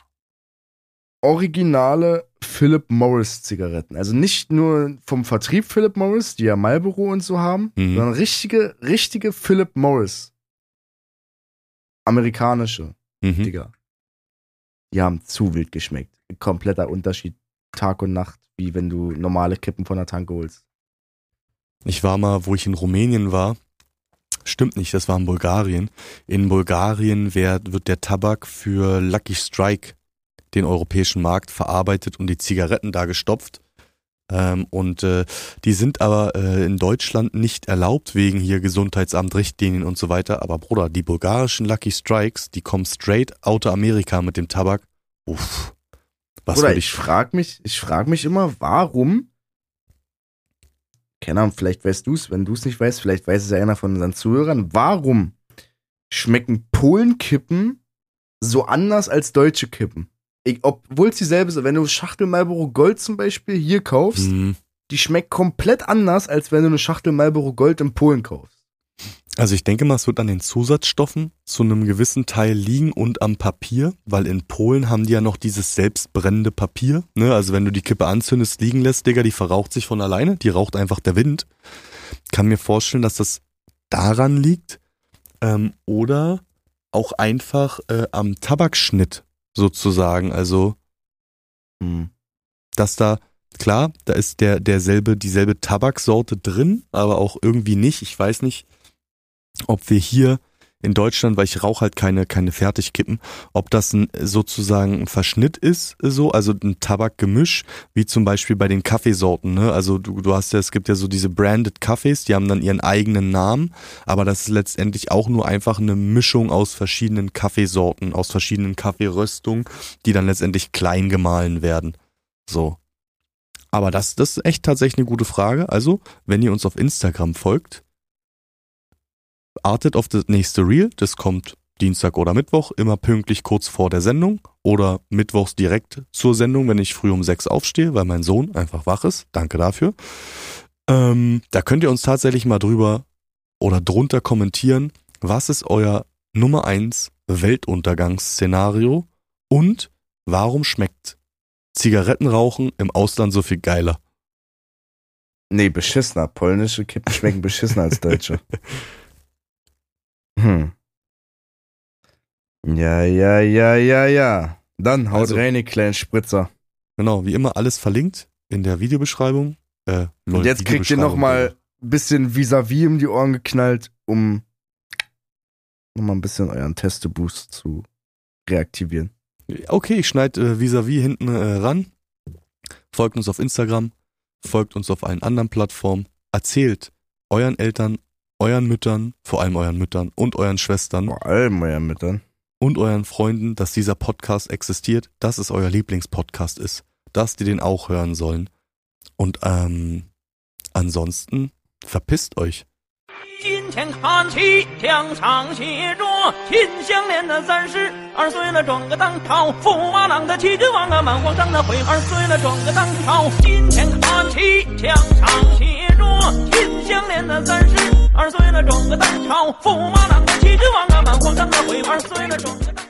originale Philip Morris Zigaretten. Also nicht nur vom Vertrieb Philip Morris, die ja Marlboro und so haben, mhm. sondern richtige, richtige Philip Morris. Amerikanische, mhm. Digga. Die haben zu wild geschmeckt. Kompletter Unterschied Tag und Nacht, wie wenn du normale Kippen von der Tanke holst. Ich war mal, wo ich in Rumänien war, stimmt nicht, das war in Bulgarien. In Bulgarien wird, wird der Tabak für Lucky Strike, den europäischen Markt, verarbeitet und die Zigaretten da gestopft. Ähm, und äh, die sind aber äh, in Deutschland nicht erlaubt, wegen hier Gesundheitsamt, Richtlinien und so weiter. Aber Bruder, die bulgarischen Lucky Strikes, die kommen straight out of Amerika mit dem Tabak. Uff. Was Bruder, ich, ich frag mich, ich frag mich immer, warum, keine Ahnung, vielleicht weißt du es, wenn du es nicht weißt, vielleicht weiß es ja einer von unseren Zuhörern, warum schmecken Polenkippen so anders als deutsche Kippen? Obwohl es dieselbe ist, wenn du Schachtel Marlboro Gold zum Beispiel hier kaufst, mhm. die schmeckt komplett anders, als wenn du eine Schachtel Marlboro Gold in Polen kaufst. Also ich denke mal, es wird an den Zusatzstoffen zu einem gewissen Teil liegen und am Papier, weil in Polen haben die ja noch dieses selbstbrennende Papier. Ne? Also wenn du die Kippe anzündest, liegen lässt, Digga, die verraucht sich von alleine, die raucht einfach der Wind. Kann mir vorstellen, dass das daran liegt ähm, oder auch einfach äh, am Tabakschnitt sozusagen. Also Hm. dass da, klar, da ist der derselbe, dieselbe Tabaksorte drin, aber auch irgendwie nicht. Ich weiß nicht, ob wir hier in Deutschland, weil ich rauche halt keine, keine Fertigkippen, ob das ein, sozusagen ein Verschnitt ist, so, also ein Tabakgemisch, wie zum Beispiel bei den Kaffeesorten, ne? Also du, du hast ja, es gibt ja so diese branded Kaffees, die haben dann ihren eigenen Namen, aber das ist letztendlich auch nur einfach eine Mischung aus verschiedenen Kaffeesorten, aus verschiedenen Kaffeeröstungen, die dann letztendlich klein gemahlen werden. So. Aber das, das ist echt tatsächlich eine gute Frage. Also, wenn ihr uns auf Instagram folgt, wartet auf das nächste Reel, das kommt Dienstag oder Mittwoch, immer pünktlich kurz vor der Sendung oder mittwochs direkt zur Sendung, wenn ich früh um sechs aufstehe, weil mein Sohn einfach wach ist. Danke dafür. Ähm, da könnt ihr uns tatsächlich mal drüber oder drunter kommentieren, was ist euer Nummer eins Weltuntergangsszenario und warum schmeckt Zigarettenrauchen im Ausland so viel geiler? Nee, beschissener. Polnische Kippen schmecken beschissener als deutsche. Hm. Ja, ja, ja, ja, ja. Dann haut Also- rein, ihr kleinen Spritzer. Genau, wie immer alles verlinkt in der Videobeschreibung. Äh, lol, Und jetzt kriegt ihr Videobeschreibung, nochmal ein bisschen vis-à-vis um die Ohren geknallt, um nochmal ein bisschen euren Testeboost zu reaktivieren. Okay, ich schneide äh, vis-à-vis hinten äh, ran. Folgt uns auf Instagram, folgt uns auf allen anderen Plattformen. Erzählt euren Eltern, euren Müttern, vor allem euren Müttern und euren Schwestern Vor allem euren Müttern. und euren Freunden, dass dieser Podcast existiert, dass es euer Lieblingspodcast ist, dass die den auch hören sollen. Und ähm, ansonsten verpisst euch. 今天看齐，墙上写着“秦香莲的三十二岁了，转个当朝；驸马郎的齐君王啊，满皇上的悔二岁了，转个当朝。”今天看齐，墙上写着“秦香莲的三十二岁了，转个当朝；驸马郎的齐君王啊，满皇上的悔二岁了，转个当朝。